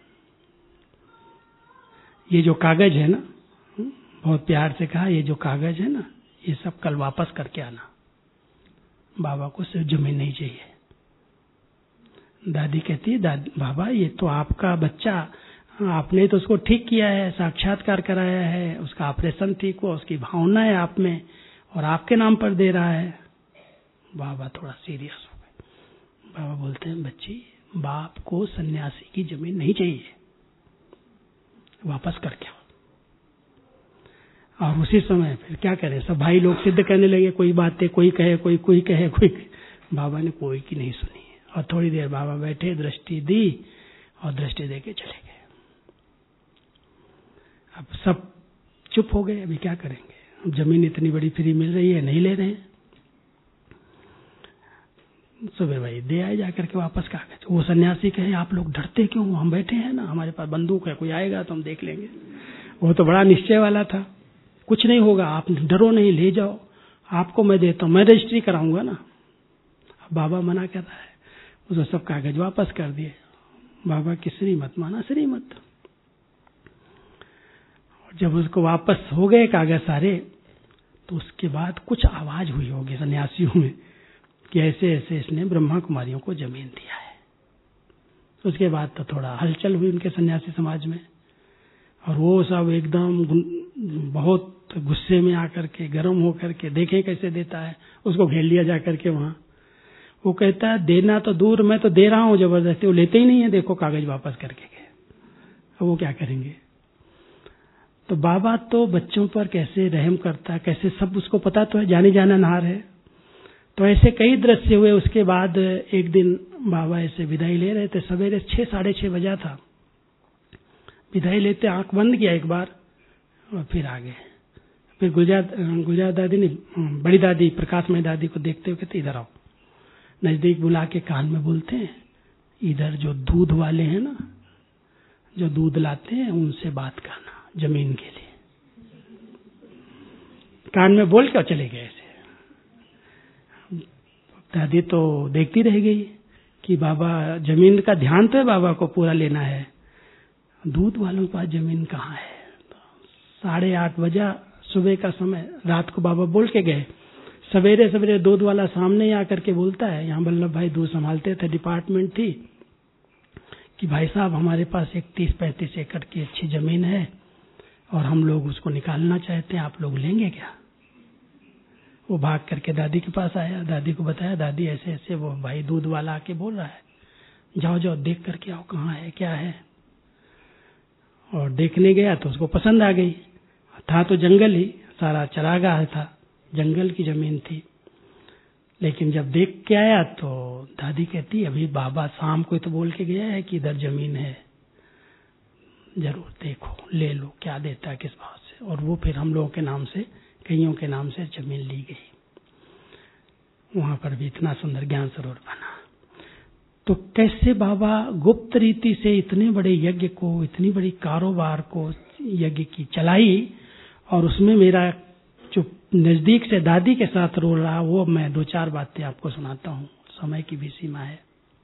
ये जो कागज है ना, बहुत प्यार से कहा, ये जो कागज है ना, ये सब कल वापस करके आना। बाबा को सिर्फ जमीन नहीं चाहिए। दादी कहती है, दादी बाबा ये तो आपका बच्चा, आपने तो उसको ठीक किया है, साक्षात्कार कराया है, उसका ऑपरेशन ठीक हुआ, उसकी भावना है आप में और आपके नाम पर दे रहा है। बाबा थोड़ा सीरियस हो गए। बाबा बोलते हैं, बच्ची बाप को सन्यासी की जमीन नहीं चाहिए, वापस करके आओ। और उसी समय फिर क्या करें, सब भाई लोग सिद्ध करने लगे, कोई बातें कोई कहे, कोई कोई कहे, कोई। बाबा ने कोई की नहीं सुनी और थोड़ी देर बाबा बैठे, दृष्टि दी और दृष्टि देके चले गए। अब सब चुप हो गए, अभी क्या करेंगे, अब जमीन इतनी बड़ी फ्री मिल रही है, नहीं ले रहे हैं। सुबह भाई दे आए जाकर के वापस कागज। वो सन्यासी कहे आप लोग डरते क्यों, हम बैठे हैं ना, हमारे पास बंदूक है, कोई आएगा तो हम देख लेंगे। वो तो बड़ा निश्चय वाला था, कुछ नहीं होगा, आप डरो नहीं, ले जाओ, आपको मैं देता हूं, मैं रजिस्ट्री कराऊंगा ना। अब बाबा मना कर रहा है, उसने सब कागज वापस कर दिए। बाबा की श्रीमत माना श्रीमत। जब उसको वापस हो गए कागज सारे, तो उसके बाद कुछ आवाज हुई होगी सन्यासियों में कि ऐसे ऐसे इसने ब्रह्मा कुमारियों को जमीन दिया है। उसके बाद तो थोड़ा हलचल हुई उनके सन्यासी समाज में, और वो सब एकदम बहुत गुस्से में आकर के, गर्म होकर के, देखे कैसे देता है, उसको घेर लिया जाकर के वहां। वो कहता है देना तो दूर, मैं तो दे रहा हूं जबरदस्ती, वो लेते ही नहीं है, देखो कागज वापस करके गए। अब वो क्या करेंगे। तो बाबा तो बच्चों पर कैसे रहम करता है, कैसे, सब उसको पता तो है, जाने जाना नहार है। तो ऐसे कई दृश्य हुए। उसके बाद एक दिन बाबा ऐसे विदाई ले रहे थे, सवेरे छह साढ़े छह बजा था, विदाई लेते आंख बंद किया एक बार और फिर आ गए। फिर गुजरात गुजरात दादी ने, बड़ी दादी प्रकाशमय दादी को देखते हुए कहते इधर आओ, नजदीक बुला के कान में बोलते हैं, इधर जो दूध वाले हैं ना, जो दूध लाते हैं, उनसे बात करना जमीन के लिए। कान में बोल के चले गए ऐसे। दादी तो देखती रह गई कि बाबा, जमीन का ध्यान तो है बाबा को पूरा लेना है, दूध वालों के पास जमीन कहाँ है। साढ़े आठ बजा सुबह का समय, रात को बाबा बोल के गए। सवेरे सवेरे दूध वाला सामने ही आकर के बोलता है, यहाँ वल्लभ भाई दूध संभालते थे, डिपार्टमेंट थी, कि भाई साहब हमारे पास एक तीस पैंतीस एकड़ की अच्छी जमीन है और हम लोग उसको निकालना चाहते हैं, आप लोग लेंगे क्या। वो भाग करके दादी के पास आया, दादी को बताया, दादी ऐसे ऐसे वो भाई दूध वाला आके बोल रहा है, जाओ जाओ देख करके आओ कहाँ है क्या है। और देखने गया तो उसको पसंद आ गई। था तो जंगल ही, सारा चरागाह था, जंगल की जमीन थी। लेकिन जब देख के आया तो दादी कहती, अभी बाबा शाम को तो बोल के गया है कि इधर जमीन है, जरूर देखो, ले लो, क्या देता है किस भाव से। और वो फिर हम लोगों के नाम से, कईयों के नाम से जमीन ली गई। वहां पर भी इतना सुंदर ज्ञान सरोवर बना। तो कैसे बाबा गुप्त रीति से इतने बड़े यज्ञ को, इतनी बड़ी कारोबार को, यज्ञ की चलाई, और उसमें मेरा जो नजदीक से दादी के साथ रोल रहा, वो मैं दो चार बातें आपको सुनाता हूँ, समय की भी सीमा है।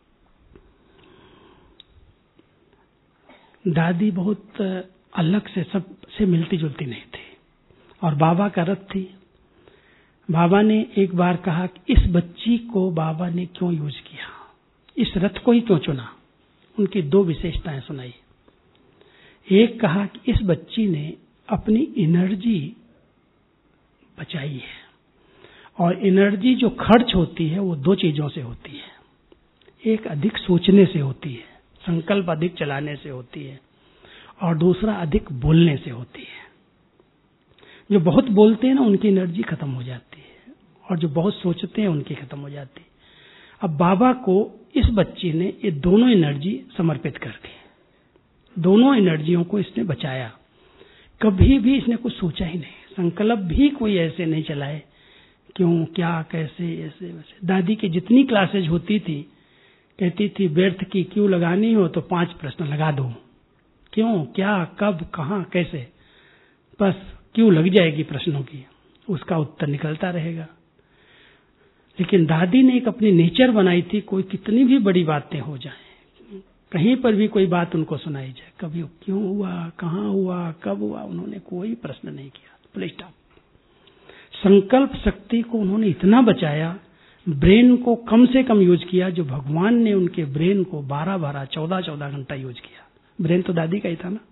दादी बहुत अलग से, सबसे मिलती जुलती नहीं थी, और बाबा का रथ थी। बाबा ने एक बार कहा कि इस बच्ची को बाबा ने क्यों यूज किया, इस रथ को ही क्यों चुना। उनकी दो विशेषताएं सुनाई। एक कहा कि इस बच्ची ने अपनी एनर्जी बचाई है, और एनर्जी जो खर्च होती है वो दो चीजों से होती है। एक अधिक सोचने से होती है, संकल्प अधिक चलाने से होती है, और दूसरा अधिक बोलने से होती है। जो बहुत बोलते हैं ना, उनकी एनर्जी खत्म हो जाती है, और जो बहुत सोचते हैं उनकी खत्म हो जाती है। अब बाबा को इस बच्ची ने ये दोनों एनर्जी समर्पित कर दी। दोनों एनर्जियों को इसने बचाया। कभी भी इसने कुछ सोचा ही नहीं, संकल्प भी कोई ऐसे नहीं चलाए, क्यों, क्या, कैसे, ऐसे वैसे। दादी की जितनी क्लासेज होती थी, कहती थी व्यर्थ की क्यों लगानी हो तो पांच प्रश्न लगा दो, क्यों, क्या, कब, कहां, कैसे, बस क्यों लग जाएगी प्रश्नों की, उसका उत्तर निकलता रहेगा। लेकिन दादी ने एक अपनी नेचर बनाई थी, कोई कितनी भी बड़ी बातें हो जाएं, कहीं पर भी कोई बात उनको सुनाई जाए, कभी क्यों हुआ, कहां हुआ, कब हुआ, उन्होंने कोई प्रश्न नहीं किया, फुल स्टॉप। संकल्प शक्ति को उन्होंने इतना बचाया, ब्रेन को कम से कम यूज किया, जो भगवान ने उनके ब्रेन को बारह बारह चौदह चौदह घंटा यूज किया। ब्रेन तो दादी का ही था ना,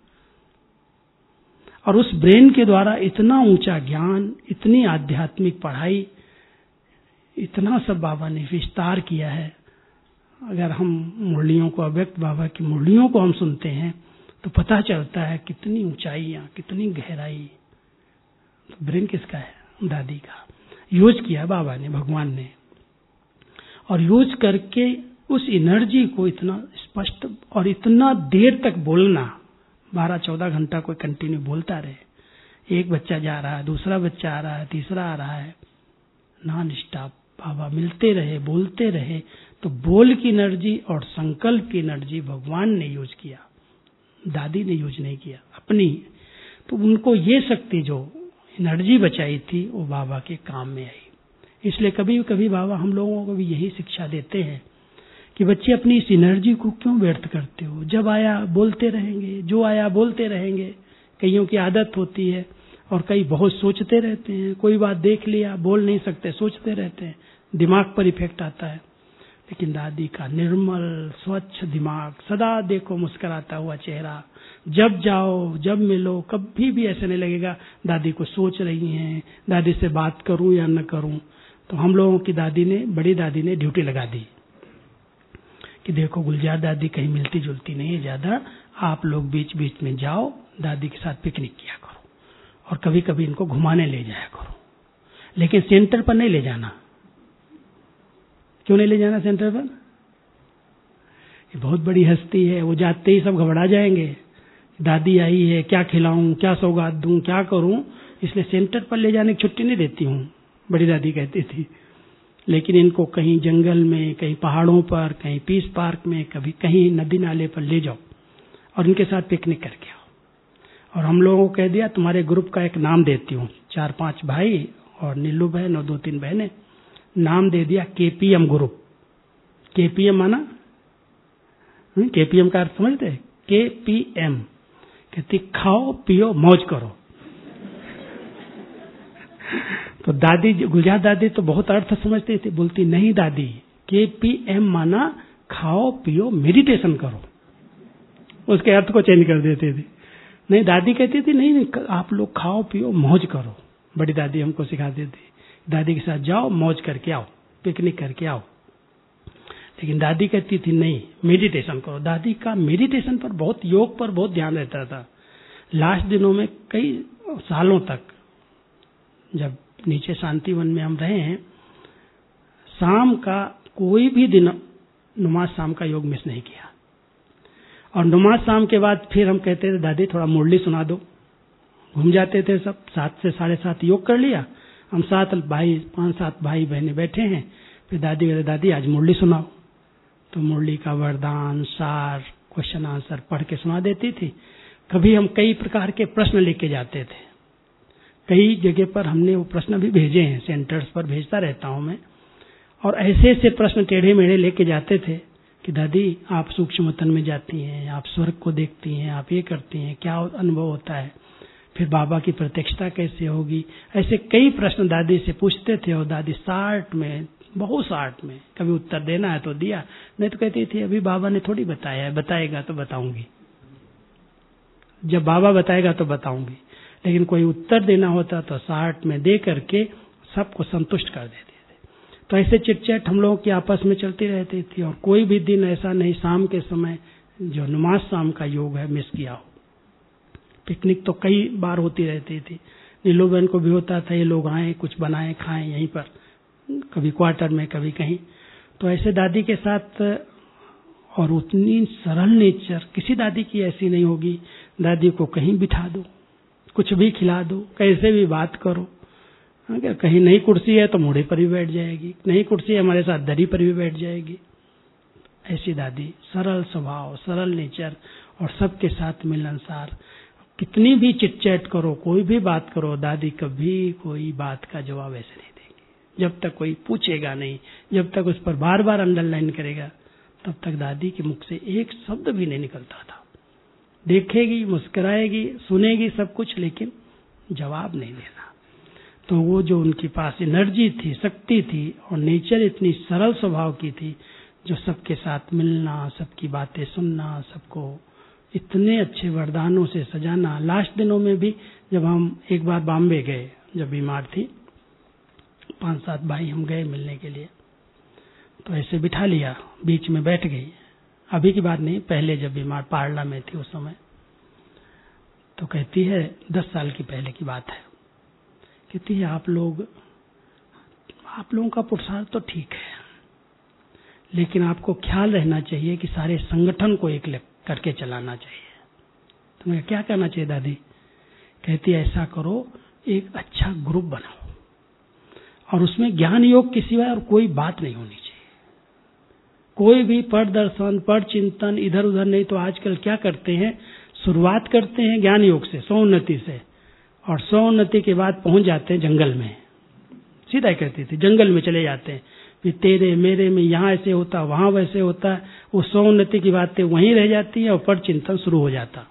और उस ब्रेन के द्वारा इतना ऊंचा ज्ञान, इतनी आध्यात्मिक पढ़ाई, इतना सब बाबा ने विस्तार किया है। अगर हम मुरलियों को, अव्यक्त बाबा की मुरलियों को हम सुनते हैं तो पता चलता है कितनी ऊंचाइयां, कितनी गहराई। तो ब्रेन किसका है? दादी का। यूज किया बाबा ने, भगवान ने, और यूज करके उस एनर्जी को इतना स्पष्ट और इतना देर तक बोलना, बारह चौदह घंटा कोई कंटिन्यू बोलता रहे, एक बच्चा जा रहा है, दूसरा बच्चा आ रहा है, तीसरा आ रहा है, नॉन स्टॉप बाबा मिलते रहे, बोलते रहे। तो बोल की एनर्जी और संकल्प की एनर्जी भगवान ने यूज किया, दादी ने यूज नहीं किया अपनी। तो उनको ये शक्ति जो एनर्जी बचाई थी वो बाबा के काम में आई। इसलिए कभी कभी बाबा हम लोगों को भी यही शिक्षा देते हैं कि बच्चे अपनी इस एनर्जी को क्यों व्यर्थ करते हो, जब आया बोलते रहेंगे, जो आया बोलते रहेंगे। कईयों की आदत होती है और कई बहुत सोचते रहते हैं, कोई बात देख लिया बोल नहीं सकते, सोचते रहते हैं, दिमाग पर इफेक्ट आता है। लेकिन दादी का निर्मल स्वच्छ दिमाग, सदा देखो मुस्कुराता हुआ चेहरा, जब जाओ जब मिलो कभी भी ऐसे नहीं लगेगा दादी को सोच रही हैं, दादी से बात करूं या न करूं। तो हम लोगों की दादी ने, बड़ी दादी ने ड्यूटी लगा दी कि देखो गुलजार दादी कहीं मिलती जुलती नहीं है ज्यादा, आप लोग बीच बीच में जाओ, दादी के साथ पिकनिक किया करो और कभी कभी इनको घुमाने ले जाया करो, लेकिन सेंटर पर नहीं ले जाना। क्यों नहीं ले जाना सेंटर पर? ये बहुत बड़ी हस्ती है, वो जाते ही सब घबरा जाएंगे, दादी आई है, क्या खिलाऊं, क्या सौगात दूं, क्या करूं। इसलिए सेंटर पर ले जाने की छुट्टी नहीं देती हूं, बड़ी दादी कहती थी। लेकिन इनको कहीं जंगल में, कहीं पहाड़ों पर, कहीं पीस पार्क में, कभी कहीं नदी नाले पर ले जाओ और इनके साथ पिकनिक करके आओ। और हम लोगों को कह दिया तुम्हारे ग्रुप का एक नाम देती हूँ, चार पांच भाई और नीलू बहन और दो तीन बहनें, नाम दे दिया केपीएम ग्रुप। केपीएम माना, केपीएम का अर्थ समझते? केपीएम कहती खाओ पियो मौज करो। तो दादी, गुलजार दादी तो बहुत अर्थ समझती थी, बोलती नहीं दादी, केपीएम माना खाओ पियो मेडिटेशन करो, उसके अर्थ को चेंज कर देते थे। नहीं, दादी कहती थी नहीं, नहीं आप लोग खाओ पियो मौज करो। बड़ी दादी हमको सिखाती थी, दादी के साथ जाओ मौज करके आओ, पिकनिक करके आओ। लेकिन दादी कहती थी नहीं मेडिटेशन करो। दादी का मेडिटेशन पर बहुत, योग पर बहुत ध्यान रहता था। लास्ट दिनों में कई सालों तक जब नीचे शांतिवन में हम रहे हैं, शाम का कोई भी दिन नमाज शाम का योग मिस नहीं किया। और नमाज शाम के बाद फिर हम कहते थे दादी थोड़ा मुरली सुना दो, घूम जाते थे सब, सात से साढ़े सात योग कर लिया, हम सात भाई, पांच सात भाई बहने बैठे हैं, फिर दादी कहते दादी आज मुरली सुनाओ। तो मुरली का वरदान, सार, क्वेश्चन आंसर पढ़ के सुना देती थी। कभी हम कई प्रकार के प्रश्न लेके जाते थे, कई जगह पर हमने वो प्रश्न भी भेजे हैं, सेंटर्स पर भेजता रहता हूं मैं। और ऐसे ऐसे प्रश्न टेढ़े मेढ़े लेके जाते थे कि दादी आप सूक्ष्म तन में जाती हैं, आप स्वर्ग को देखती हैं, आप ये करती हैं, क्या अनुभव होता है, फिर बाबा की प्रत्यक्षता कैसे होगी। ऐसे कई प्रश्न दादी से पूछते थे और दादी साठ में, बहुत साठ में, कभी उत्तर देना है तो दिया, नहीं तो कहती थी अभी बाबा ने थोड़ी बताया है, बताएगा तो बताऊंगी, जब बाबा बताएगा तो बताऊंगी। लेकिन कोई उत्तर देना होता तो साठ में दे करके सबको संतुष्ट कर देते थे। तो ऐसे चिटचैट हम लोगों की आपस में चलती रहती थी। और कोई भी दिन ऐसा नहीं शाम के समय जो नमाज शाम का योग है मिस किया हो। पिकनिक तो कई बार होती रहती थी, नीलू बहन को भी होता था ये लोग आए कुछ बनाएं खाएं यहीं पर, कभी क्वार्टर में कभी कहीं। तो ऐसे दादी के साथ, और उतनी सरल नेचर किसी दादी की ऐसी नहीं होगी। दादी को कहीं बिठा दो, कुछ भी खिला दो, कैसे भी बात करो, अगर कहीं नई कुर्सी है तो मोड़े पर भी बैठ जाएगी, नई कुर्सी है हमारे साथ दरी पर भी बैठ जाएगी। ऐसी दादी, सरल स्वभाव, सरल नेचर और सबके साथ मिलनसार। कितनी भी चिटचैट करो, कोई भी बात करो, दादी कभी कोई बात का जवाब ऐसे नहीं देगी। जब तक कोई पूछेगा नहीं, जब तक उस पर बार बार अंडरलाइन करेगा, तब तक दादी के मुख से एक शब्द भी नहीं निकलता था। देखेगी, मुस्कुराएगी, सुनेगी सब कुछ, लेकिन जवाब नहीं देना। तो वो जो उनके पास एनर्जी थी, शक्ति थी और नेचर इतनी सरल स्वभाव की थी, जो सबके साथ मिलना, सबकी बातें सुनना, सबको इतने अच्छे वरदानों से सजाना। लास्ट दिनों में भी जब हम एक बार बॉम्बे गए, जब बीमार थी, पांच सात भाई हम गए मिलने के लिए, तो ऐसे बिठा लिया, बीच में बैठ गई। अभी की बात नहीं, पहले जब बीमार पारला में थी उस समय। तो कहती है, दस साल की पहले की बात है, कहती है आप लोग, आप लोगों का पुरुषार्थ तो ठीक है, लेकिन आपको ख्याल रहना चाहिए कि सारे संगठन को एक करके चलाना चाहिए। तो मैं क्या करना चाहिए दादी? कहती ऐसा करो, एक अच्छा ग्रुप बनाओ और उसमें ज्ञान योग के सिवाय और कोई बात नहीं होनी चाहिए। कोई भी पढ़ दर्शन, पढ़ चिंतन, इधर उधर नहीं। तो आजकल क्या करते हैं, शुरुआत करते हैं ज्ञान योग से, सौन्नति से, और सौन्नति के बाद पहुंच जाते हैं जंगल में। सीधा कहती थी, जंगल में चले जाते हैं, फिर तेरे मेरे में यहाँ ऐसे होता, वहां वैसे होता। वो सौन्नति की बातें वहीं रह जाती है और पढ़ चिंतन शुरू हो जाता।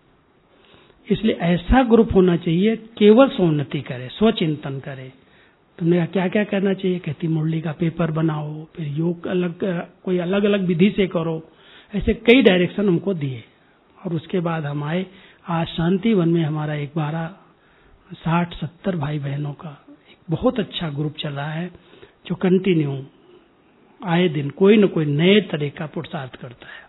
इसलिए ऐसा ग्रुप होना चाहिए केवल सौन्नति करे, स्वचिंतन करे। तुमने क्या क्या करना चाहिए? कहती मुरली का पेपर बनाओ, फिर योग अलग, कोई अलग अलग विधि से करो। ऐसे कई डायरेक्शन हमको दिए। और उसके बाद हम आए, आज शांति वन में हमारा एक बारह साठ सत्तर भाई बहनों का एक बहुत अच्छा ग्रुप चल रहा है, जो कंटिन्यू आए दिन कोई न कोई नए तरह का पुरुषार्थ करता है।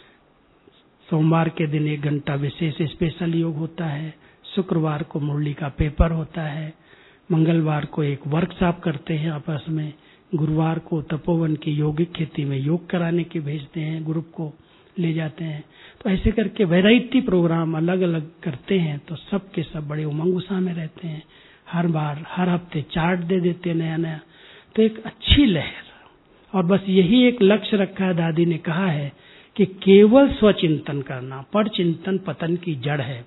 सोमवार के दिन एक घंटा विशेष स्पेशल योग होता है, शुक्रवार को मुरली का पेपर होता है, मंगलवार को एक वर्कशॉप करते हैं आपस में, गुरुवार को तपोवन की योगिक खेती में योग कराने के भेजते हैं, ग्रुप को ले जाते हैं। तो ऐसे करके वैरायटी प्रोग्राम अलग अलग करते हैं। तो सब के सब बड़े उमंग उत्साह में रहते हैं। हर बार हर हफ्ते चार्ट दे देते हैं नया नया। तो एक अच्छी लहर, और बस यही एक लक्ष्य रखा है। दादी ने कहा है कि केवल स्वचिंतन करना, पर चिंतन पतन की जड़ है।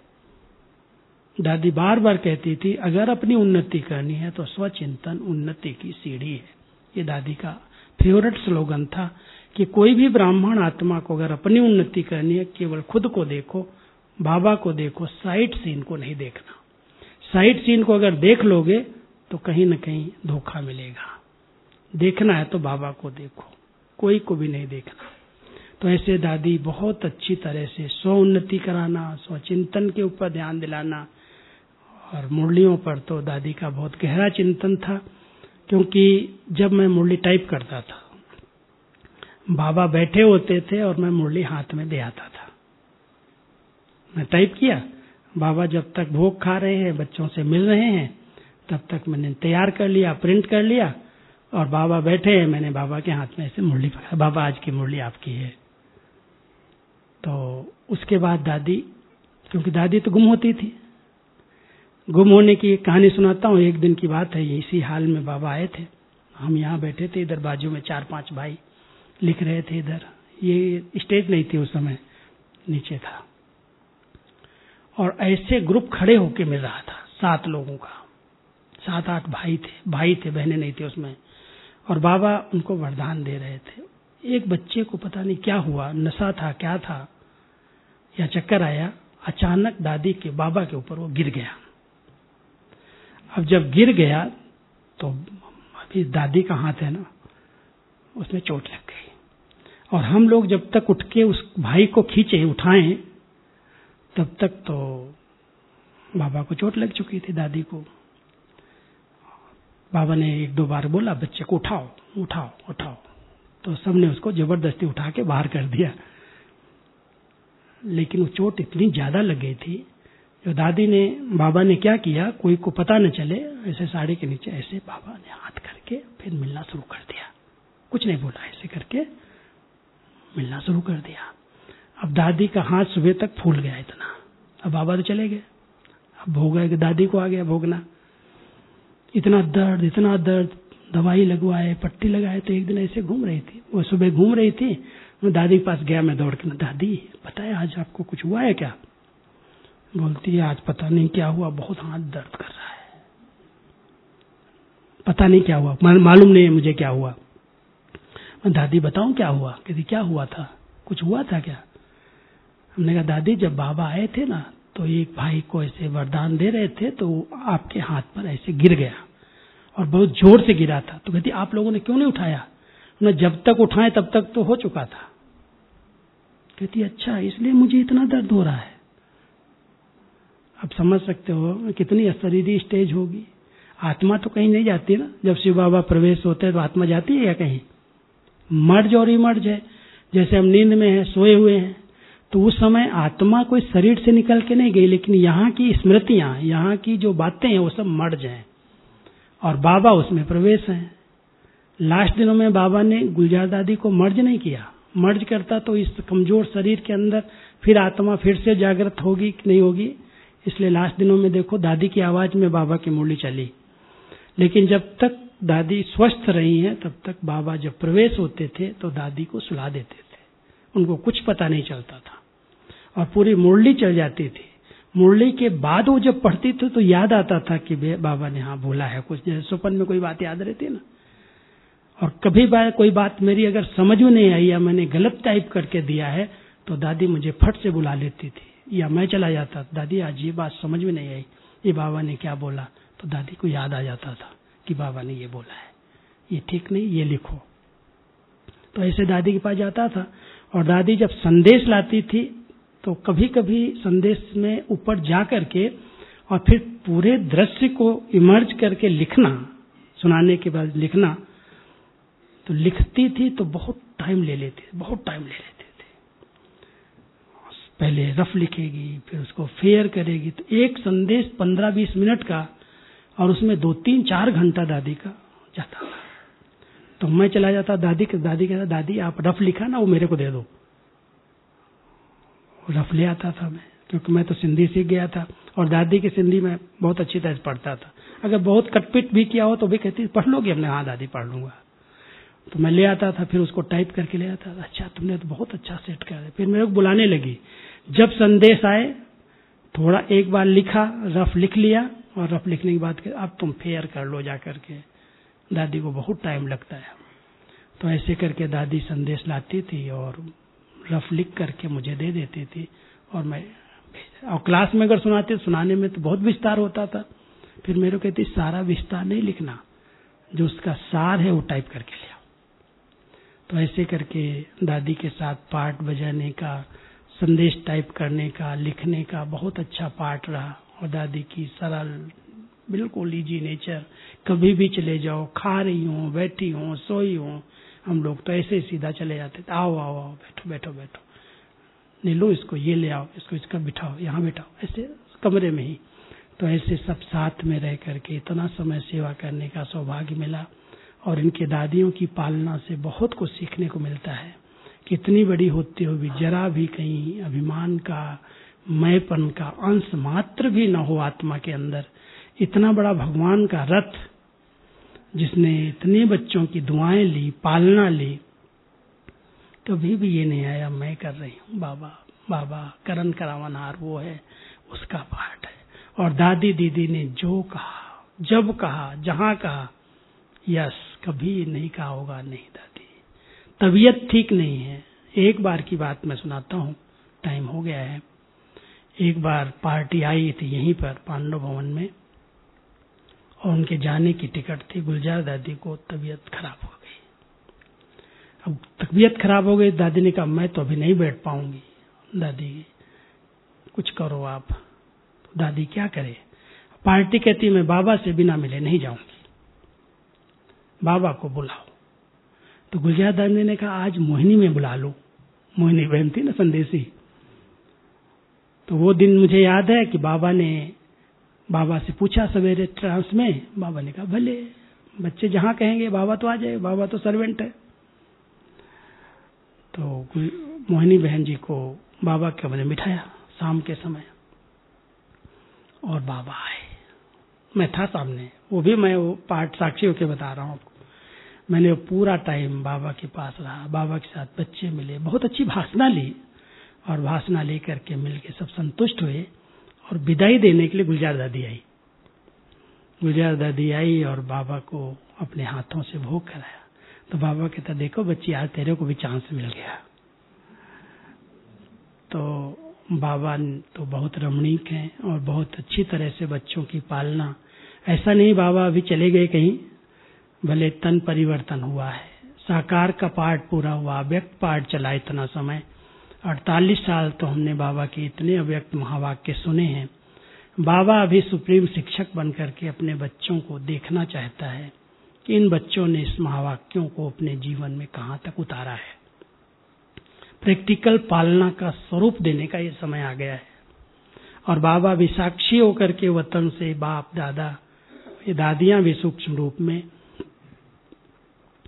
दादी बार बार कहती थी, अगर अपनी उन्नति करनी है तो स्वचिंतन उन्नति की सीढ़ी है। ये दादी का फेवरेट स्लोगन था कि कोई भी ब्राह्मण आत्मा को अगर अपनी उन्नति करनी है, केवल खुद को देखो, बाबा को देखो, साइड सीन को नहीं देखना। साइड सीन को अगर देख लोगे तो कहीं न कहीं धोखा मिलेगा। देखना है तो बाबा को देखो, कोई को भी नहीं देखना। तो ऐसे दादी बहुत अच्छी तरह से स्व उन्नति कराना, स्वचिंतन के ऊपर ध्यान दिलाना। और मुरलियों पर तो दादी का बहुत गहरा चिंतन था, क्योंकि जब मैं मुरली टाइप करता था, बाबा बैठे होते थे और मैं मुरली हाथ में दे आता था। मैं टाइप किया, बाबा जब तक भोग खा रहे हैं, बच्चों से मिल रहे हैं, तब तक मैंने तैयार कर लिया, प्रिंट कर लिया, और बाबा बैठे हैं, मैंने बाबा के हाथ में ऐसे मुरली पकड़ा, बाबा आज की मुरली आपकी है। तो उसके बाद दादी, क्योंकि दादी तो गुम होती थी, गुम होने की एक कहानी सुनाता हूँ। एक दिन की बात है, इसी हाल में बाबा आए थे, हम यहाँ बैठे थे, इधर बाजू में चार पांच भाई लिख रहे थे। इधर ये स्टेज नहीं थी उस समय, नीचे था, और ऐसे ग्रुप खड़े होके मिल रहा था, सात लोगों का, सात आठ भाई थे, भाई थे, बहनें नहीं थी उसमें। और बाबा उनको वरदान दे रहे थे। एक बच्चे को पता नहीं क्या हुआ, नशा था क्या था, या चक्कर आया, अचानक दादी के बाबा के ऊपर वो गिर गया। अब जब गिर गया तो अभी दादी का हाथ है ना, उसमें चोट लग गई। और हम लोग जब तक उठ के उस भाई को खींचे, उठाएं, तब तक तो बाबा को चोट लग चुकी थी, दादी को। बाबा ने एक दो बार बोला, बच्चे को उठाओ उठाओ उठाओ, तो सबने उसको जबरदस्ती उठा के बाहर कर दिया। लेकिन वो चोट इतनी ज्यादा लग गई थी, जो दादी ने, बाबा ने क्या किया, कोई को पता न चले, ऐसे साड़ी के नीचे ऐसे बाबा ने हाथ करके फिर मिलना शुरू कर दिया। कुछ नहीं बोला, ऐसे करके मिलना शुरू कर दिया। अब दादी का हाथ सुबह तक फूल गया इतना। अब बाबा तो चले गए, अब भोग गए, दादी को आ गया भोगना। इतना दर्द, इतना दर्द, दवाई लगवाए, पट्टी लगाए। तो एक दिन ऐसे घूम रही थी, वो सुबह घूम रही थी, मैं दादी के पास गया, मैं दौड़ के, दादी पता है आज आपको कुछ हुआ है क्या? बोलती है आज पता नहीं क्या हुआ, बहुत हाथ दर्द कर रहा है, पता नहीं क्या हुआ, मालूम नहीं है मुझे क्या हुआ। मैं दादी बताऊं क्या हुआ? कहती क्या हुआ था, कुछ हुआ था क्या? हमने कहा दादी जब बाबा आए थे ना, तो एक भाई को ऐसे वरदान दे रहे थे, तो आपके हाथ पर ऐसे गिर गया और बहुत जोर से गिरा था। तो कहती आप लोगों ने क्यों नहीं उठाया? मैं जब तक उठाए तब तक तो हो चुका था। कहती अच्छा, इसलिए मुझे इतना दर्द हो रहा है। अब समझ सकते हो कितनी अशरीरी स्टेज होगी। आत्मा तो कहीं नहीं जाती ना, जब शिव बाबा प्रवेश होते हैं तो आत्मा जाती है या कहीं? मर्ज और इमर्ज है। जैसे हम नींद में हैं, सोए हुए हैं, तो उस समय आत्मा कोई शरीर से निकल के नहीं गई, लेकिन यहाँ की स्मृतियां, यहाँ की जो बातें हैं वो सब मर्ज हैं और बाबा उसमें प्रवेश हैं। लास्ट दिनों में बाबा ने गुलजार दादी को मर्ज नहीं किया। मर्ज करता तो इस कमजोर शरीर के अंदर फिर आत्मा फिर से जागृत होगी कि नहीं होगी। इसलिए लास्ट दिनों में देखो दादी की आवाज में बाबा की मुरली चली। लेकिन जब तक दादी स्वस्थ रही हैं तब तक बाबा जब प्रवेश होते थे तो दादी को सुला देते थे, उनको कुछ पता नहीं चलता था और पूरी मुरली चल जाती थी। मुरली के बाद वो जब पढ़ती थी तो याद आता था कि बाबा ने हाँ बोला है कुछ, जैसे स्वप्न में कोई बात याद रहती है ना। और कभी बार कोई बात मेरी अगर समझ में नहीं आई या मैंने गलत टाइप करके दिया है तो दादी मुझे फट से बुला लेती थी या मैं चला जाता, दादी आज ये बात समझ में नहीं आई, ये बाबा ने क्या बोला, तो दादी को याद आ जाता था कि बाबा ने ये बोला है, ये ठीक नहीं, ये लिखो। तो ऐसे दादी के पास जाता था और दादी जब संदेश लाती थी तो कभी कभी संदेश में ऊपर जा करके और फिर पूरे दृश्य को इमर्ज करके लिखना, सुनाने के बाद लिखना, तो लिखती थी तो बहुत टाइम ले लेती बहुत टाइम ले लेते थे। पहले रफ लिखेगी फिर उसको फेयर करेगी, तो एक संदेश पंद्रह बीस मिनट का और उसमें दो तीन चार घंटा दादी का जाता था। तो मैं चला जाता, दादी दादी कहता दादी आप रफ लिखा ना वो मेरे को दे दो। रफ ले आता था मैं, क्योंकि मैं तो सिंधी सीख गया था और दादी की सिंधी में बहुत अच्छी तरह पढ़ता था। अगर बहुत कटपिट भी किया हो तो भी कहती पढ़ लोगे हमने, हाँ दादी पढ़ लूंगा। तो मैं ले आता था, फिर उसको टाइप करके ले आता था। अच्छा तुमने तो बहुत अच्छा सेट कर दिया। फिर मेरे को बुलाने लगी, जब संदेश आए थोड़ा एक बार लिखा, रफ लिख लिया और रफ लिखने के बाद अब तुम फेयर कर लो जा करके। दादी को बहुत टाइम लगता है। तो ऐसे करके दादी संदेश लाती थी और रफ लिख करके मुझे दे देती थी और मैं और क्लास में अगर सुनाते सुनाने में तो बहुत विस्तार होता था। फिर मेरे को कहती सारा विस्तार नहीं लिखना, जो उसका सार है वो टाइप करके ले आओ। तो ऐसे करके दादी के साथ पाठ बजाने का, संदेश टाइप करने का, लिखने का बहुत अच्छा पाठ रहा। और दादी की सरल बिल्कुल इजी नेचर, कभी भी चले जाओ, खा रही हूँ, बैठी हूँ, सोई हूँ, हम लोग तो ऐसे सीधा चले जाते थे, आओ आओ आओ बैठो बैठो बैठो, नहीं लो इसको ये ले आओ, इसको इसका बिठाओ, यहाँ बिठाओ, ऐसे कमरे में ही। तो ऐसे सब साथ में रह करके इतना समय सेवा करने का सौभाग्य मिला। और इनके दादियों की पालना से बहुत कुछ सीखने को मिलता है। कितनी बड़ी होती हो भी जरा भी कहीं अभिमान का, मैंपन का अंश मात्र भी न हो आत्मा के अंदर। इतना बड़ा भगवान का रथ जिसने इतने बच्चों की दुआएं ली, पालना ली, कभी भी ये नहीं आया मैं कर रही हूँ, बाबा बाबा करण करावनहार वो है, उसका पाठ है। और दादी दीदी ने जो कहा, जब कहा, जहां कहा, यस, कभी नहीं कहा होगा नहीं दादी तबीयत ठीक नहीं है। एक बार की बात मैं सुनाता हूँ, टाइम हो गया है। एक बार पार्टी आई थी यहीं पर पांडव भवन में और उनके जाने की टिकट थी। गुलजार दादी को तबीयत खराब हो गई। अब तबीयत खराब हो गई, दादी ने कहा मैं तो अभी नहीं बैठ पाऊंगी, दादी कुछ करो आप। तो दादी क्या करे, पार्टी कहती मैं बाबा से बिना मिले नहीं जाऊंगी, बाबा को बुलाओ। तो गुलजार दादी ने कहा आज मोहिनी में बुला लो। मोहिनी बहन थी ना संदेशी। तो वो दिन मुझे याद है कि बाबा ने बाबा से पूछा सवेरे ट्रांस में, बाबा ने कहा भले बच्चे जहां कहेंगे बाबा तो आ जाए, बाबा तो सर्वेंट है। तो मोहिनी बहन जी को बाबा के कमरे में बिठाया शाम के समय और बाबा आए। मैं था सामने, वो भी मैं वो पाठ साक्षी होके बता रहा हूँ आपको। मैंने वो पूरा टाइम बाबा के पास रहा, बाबा के साथ बच्चे मिले, बहुत अच्छी भाषणा ली और भाषणा लेकर के मिल के सब संतुष्ट हुए। और विदाई देने के लिए गुलजार दादी आई। गुलजार दादी आई और बाबा को अपने हाथों से भोग कराया। तो बाबा कहता देखो बच्ची आज तेरे को भी चांस मिल गया। तो बाबा तो बहुत रमणीक हैं और बहुत अच्छी तरह से बच्चों की पालना। ऐसा नहीं बाबा अभी चले गए कहीं, भले तन परिवर्तन हुआ है, साकार का पाठ पूरा हुआ, अव्यक्त पाठ चला इतना समय, अड़तालीस साल तो हमने बाबा के इतने अव्यक्त महावाक्य सुने हैं। बाबा अभी सुप्रीम शिक्षक बनकर के अपने बच्चों को देखना चाहता है कि इन बच्चों ने इस महावाक्यों को अपने जीवन में कहां तक उतारा है। प्रैक्टिकल पालना का स्वरूप देने का ये समय आ गया है। और बाबा भी साक्षी होकर के वतन से बाप दादा, ये दादियां भी सूक्ष्म रूप में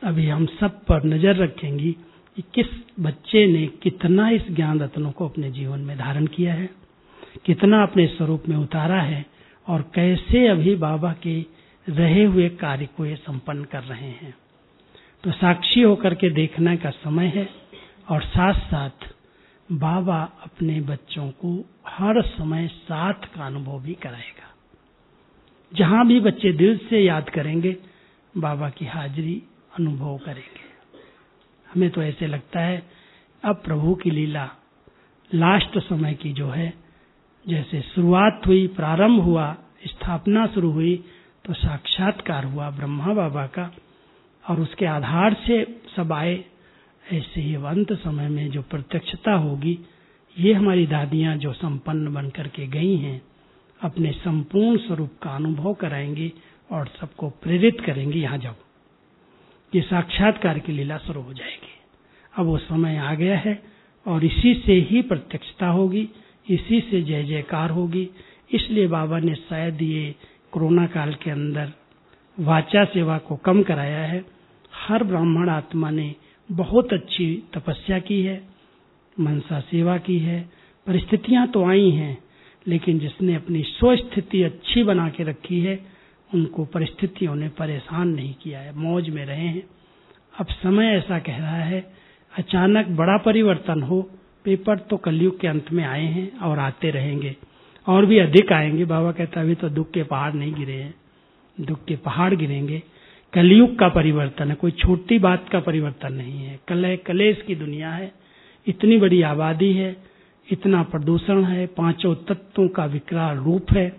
अभी हम सब पर नजर रखेंगी कि किस बच्चे ने कितना इस ज्ञान रत्नों को अपने जीवन में धारण किया है, कितना अपने स्वरूप में उतारा है और कैसे अभी बाबा के रहे हुए कार्य को ये संपन्न कर रहे हैं। तो साक्षी होकर के देखने का समय है और साथ साथ बाबा अपने बच्चों को हर समय साथ का अनुभव भी कराएगा। जहां भी बच्चे दिल से याद करेंगे बाबा की हाजिरी अनुभव करेंगे। हमें तो ऐसे लगता है अब प्रभु की लीला लास्ट समय की जो है, जैसे शुरुआत हुई, प्रारंभ हुआ, स्थापना शुरू हुई तो साक्षात्कार हुआ ब्रह्मा बाबा का और उसके आधार से सब आए। ऐसे ही अंत समय में जो प्रत्यक्षता होगी, ये हमारी दादियां जो संपन्न बन करके गई हैं अपने संपूर्ण स्वरूप का अनुभव कराएंगी और सबको प्रेरित करेंगी, यहाँ जाओ, ये साक्षात्कार की लीला शुरू हो जाएगी। अब वो समय आ गया है और इसी से ही प्रत्यक्षता होगी, इसी से जय जयकार होगी। इसलिए बाबा ने शायद ये कोरोना काल के अंदर वाचा सेवा को कम कराया है। हर ब्राह्मण आत्मा ने बहुत अच्छी तपस्या की है, मनसा सेवा की है। परिस्थितियां तो आई हैं, लेकिन जिसने अपनी स्वस्थिति अच्छी बना के रखी है उनको परिस्थितियों ने परेशान नहीं किया है, मौज में रहे हैं। अब समय ऐसा कह रहा है अचानक बड़ा परिवर्तन हो। पेपर तो कलयुग के अंत में आए हैं और आते रहेंगे और भी अधिक आएंगे। बाबा कहता अभी तो दुख के पहाड़ नहीं गिरे हैं, दुख के पहाड़ गिरेंगे। कलयुग का परिवर्तन है, कोई छोटी बात का परिवर्तन नहीं है। कलह कलेश की दुनिया है, इतनी बड़ी आबादी है, इतना प्रदूषण है, पांचों तत्वों का विकराल रूप है।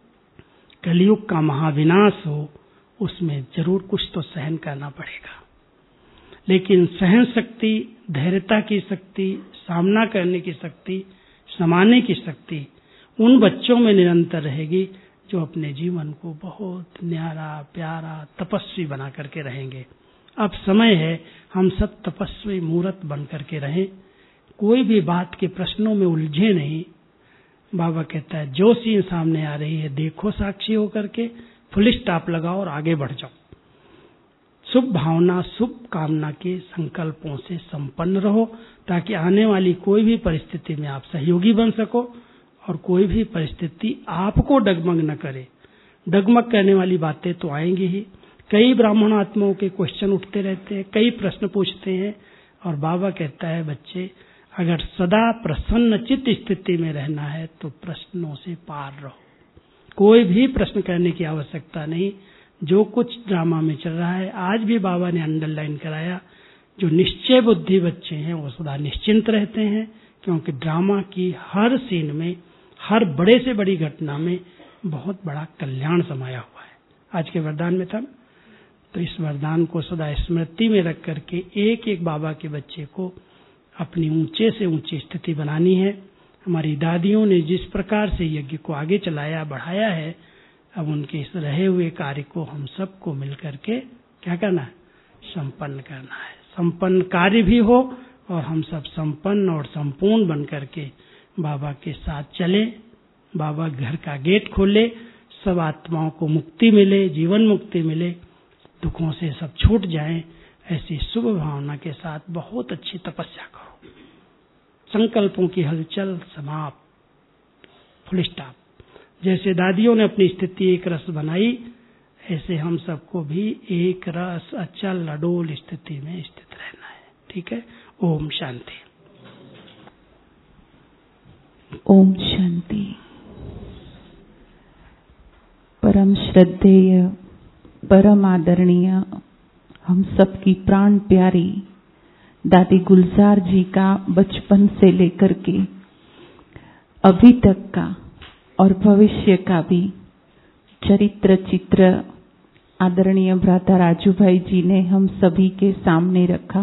कलयुग का महाविनाश हो, उसमें जरूर कुछ तो सहन करना पड़ेगा। लेकिन सहन शक्ति, धैर्यता की शक्ति, सामना करने की शक्ति, समाने की शक्ति उन बच्चों में निरंतर रहेगी जो अपने जीवन को बहुत न्यारा प्यारा तपस्वी बना करके रहेंगे। अब समय है हम सब तपस्वी मूर्त बन करके रहें, कोई भी बात के प्रश्नों में उलझे नहीं। बाबा कहता है जो सीन सामने आ रही है देखो साक्षी होकर के, फुल स्टॉप लगाओ और आगे बढ़ जाओ। शुभ भावना, शुभ कामना के संकल्पों से संपन्न रहो ताकि आने वाली कोई भी परिस्थिति में आप सहयोगी बन सको और कोई भी परिस्थिति आपको डगमग न करे। डगमग करने वाली बातें तो आएंगी ही। कई ब्राह्मण आत्माओं के क्वेश्चन उठते रहते हैं, कई प्रश्न पूछते हैं और बाबा कहता है बच्चे अगर सदा प्रसन्नचित्त स्थिति में रहना है तो प्रश्नों से पार रहो। कोई भी प्रश्न करने की आवश्यकता नहीं। जो कुछ ड्रामा में चल रहा है, आज भी बाबा ने अंडरलाइन कराया, जो निश्चय बुद्धि बच्चे हैं वो सदा निश्चिंत रहते हैं, क्योंकि ड्रामा की हर सीन में, हर बड़े से बड़ी घटना में बहुत बड़ा कल्याण समाया हुआ है। आज के वरदान में था, तो इस वरदान को सदा स्मृति में रख करके एक एक बाबा के बच्चे को अपनी ऊंचे से ऊंची स्थिति बनानी है। हमारी दादियों ने जिस प्रकार से यज्ञ को आगे चलाया, बढ़ाया है, अब उनके इस रहे हुए कार्य को हम सबको मिलकर के क्या करना है, संपन्न करना है। संपन्न कार्य भी हो और हम सब संपन्न और संपूर्ण बन करके बाबा के साथ चले। बाबा घर का गेट खोले, सब आत्माओं को मुक्ति मिले, जीवन मुक्ति मिले, दुखों से सब छूट जाएं। ऐसी शुभ भावना के साथ बहुत अच्छी तपस्या करो। संकल्पों की हलचल समाप्त, फुल स्टॉप। जैसे दादियों ने अपनी स्थिति एक रस बनाई, ऐसे हम सबको भी एक रस अचल अडोल स्थिति में स्थित रहना है। ठीक है। ओम शांति। ओम शांति। परम श्रद्धेय, परम आदरणीय, हम सबकी प्राण प्यारी दादी गुलजार जी का बचपन से लेकर के अभी तक का और भविष्य का भी चरित्र चित्र आदरणीय भ्राता राजू भाई जी ने हम सभी के सामने रखा।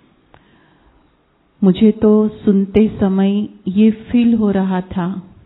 मुझे तो सुनते समय ये फील हो रहा था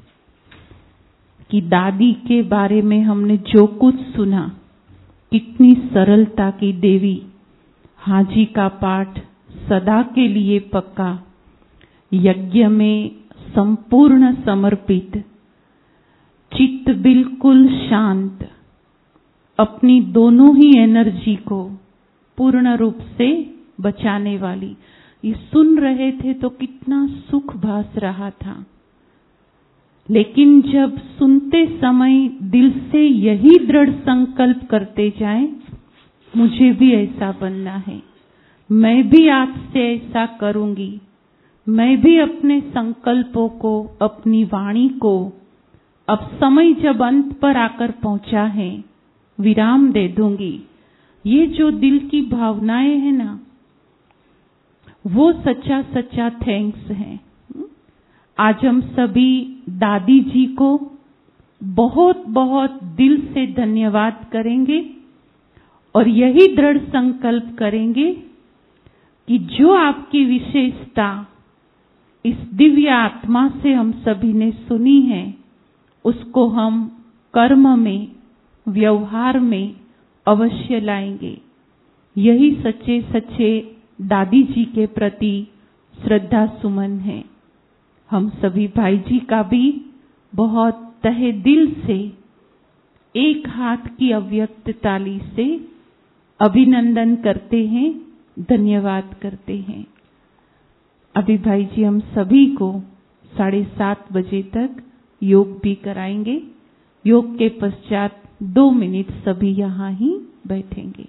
कि दादी के बारे में हमने जो कुछ सुना, कितनी सरलता की देवी, हाजी का पाठ सदा के लिए पक्का, यज्ञ में संपूर्ण समर्पित, चित्त बिल्कुल शांत, अपनी दोनों ही एनर्जी को पूर्ण रूप से बचाने वाली। ये सुन रहे थे तो कितना सुख भास रहा था, लेकिन जब सुनते समय दिल से यही दृढ़ संकल्प करते जाएं, मुझे भी ऐसा बनना है, मैं भी आज से ऐसा करूंगी, मैं भी अपने संकल्पों को, अपनी वाणी को अब समय जब अंत पर आकर पहुंचा है विराम दे दूंगी। ये जो दिल की भावनाएं हैं ना, वो सच्चा सच्चा थैंक्स है। आज हम सभी दादी जी को बहुत बहुत दिल से धन्यवाद करेंगे और यही दृढ़ संकल्प करेंगे कि जो आपकी विशेषता इस दिव्य आत्मा से हम सभी ने सुनी है, उसको हम कर्म में, व्यवहार में अवश्य लाएंगे। यही सच्चे सच्चे दादी जी के प्रति श्रद्धा सुमन है। हम सभी भाई जी का भी बहुत तहे दिल से एक हाथ की अव्यक्त ताली से अभिनंदन करते हैं, धन्यवाद करते हैं। अभी भाई जी हम सभी को साढ़े सात बजे तक योग भी कराएंगे। योग के पश्चात दो मिनट सभी यहाँ ही बैठेंगे।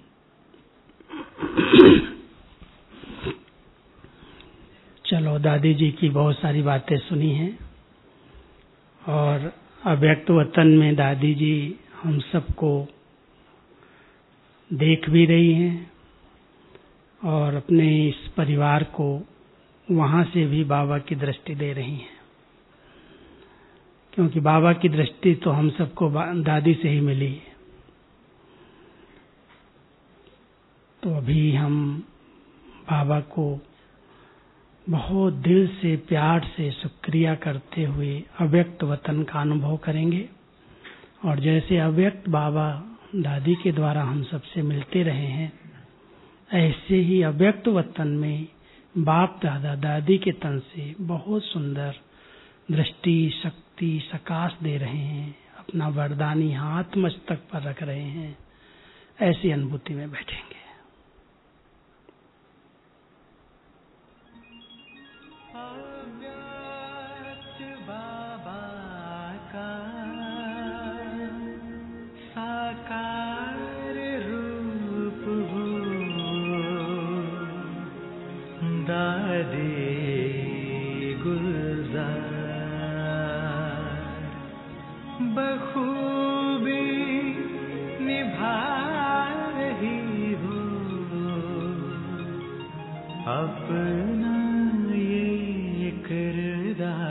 चलो, दादी जी की बहुत सारी बातें सुनी हैं और अव्यक्त वतन में दादी जी हम सबको देख भी रही हैं और अपने इस परिवार को वहां से भी बाबा की दृष्टि दे रही हैं, क्योंकि बाबा की दृष्टि तो हम सबको दादी से ही मिली है। तो अभी हम बाबा को बहुत दिल से, प्यार से शुक्रिया करते हुए अव्यक्त वतन का अनुभव करेंगे। और जैसे अव्यक्त बाबा दादी के द्वारा हम सबसे मिलते रहे हैं, ऐसे ही अव्यक्त वतन में बाप दादा दादी के तन से बहुत सुंदर दृष्टि, शक्ति, सकाश दे रहे हैं, अपना वरदानी हाथ मस्तक पर रख रहे हैं। ऐसी अनुभूति में बैठेंगे। अपना ये किरदार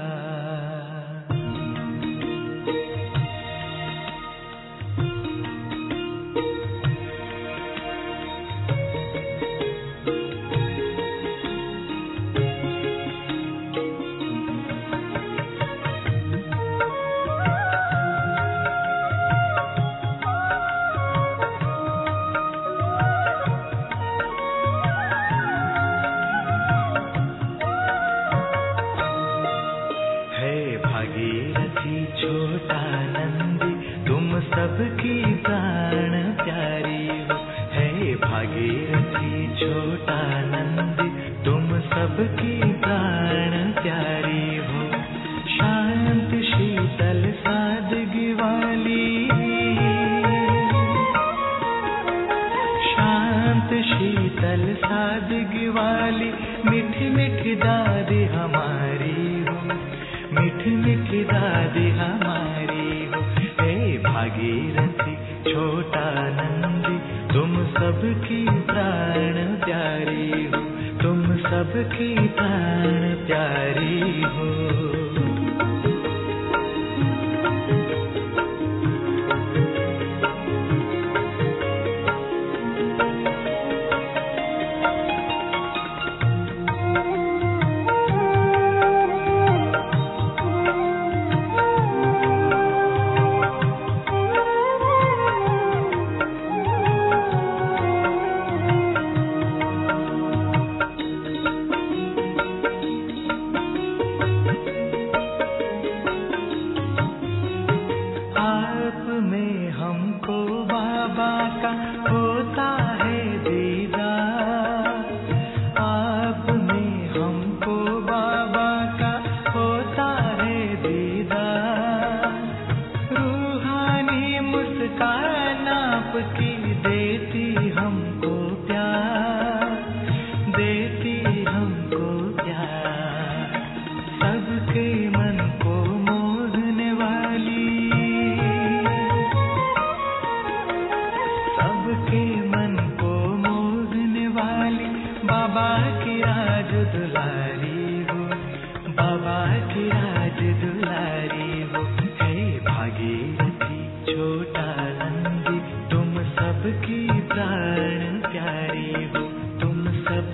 छोटा नंदी तुम सबकी प्राण प्यारी हो। है भागीरथी छोटा नंदी तुम सबकी प्राण प्यारी हो। शांत शीतल सादगी वाली, शांत शीतल सादगी वाली मीठी मीठी दादी हमारी हो। मीठी मीठी दादी हमारी हो। हे भागीरथी छोटा नंदी तुम सबकी प्राण प्यारी हो। तुम सबकी प्राण प्यारी हो।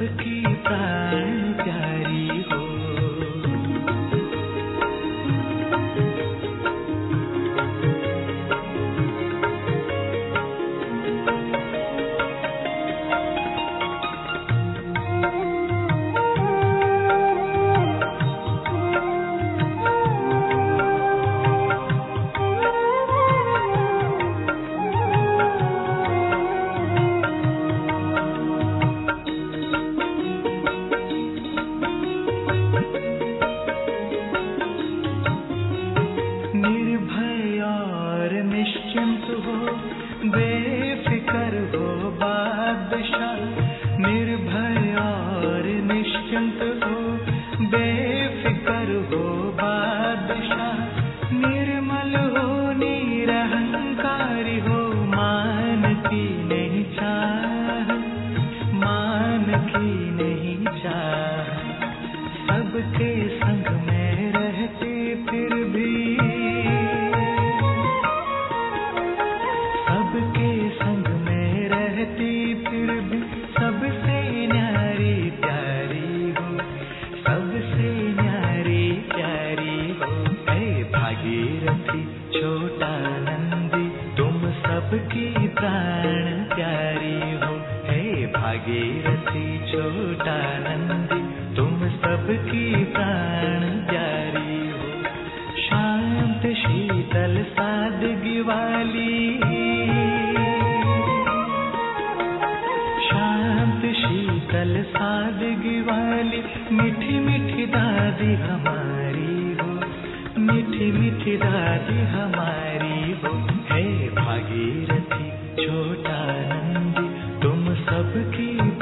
सबकी प्राण प्यारी हो। निर्भय और निश्चिंत हो, बेफिक्र हो बादशाह। निर्भय और निश्चिंत हो, बेफिक्र हो बादशाह। निर्मल हो, निरहंकारी हो, मान की नहीं चाह, मान की नहीं चाह। सबके संग में रहते फिर भी, सबके संग में रहती फिर भी, सबसे न्यारी प्यारी हो, सबसे न्यारी प्यारी हो। हे भागीरथी छोटा नंदी, तुम सबकी प्राण प्यारी हो। हे भागीरथी छोटा नंदी, तुम सबकी प्राण प्यारी हो। शांत शीतल सादगी वाली, शांत शीतल सादगी वाली, मीठी मीठी दादी हमारी हो, मीठी मीठी दादी हमारी हो। हे भागीरथी छोटा नंदी, तुम सबकी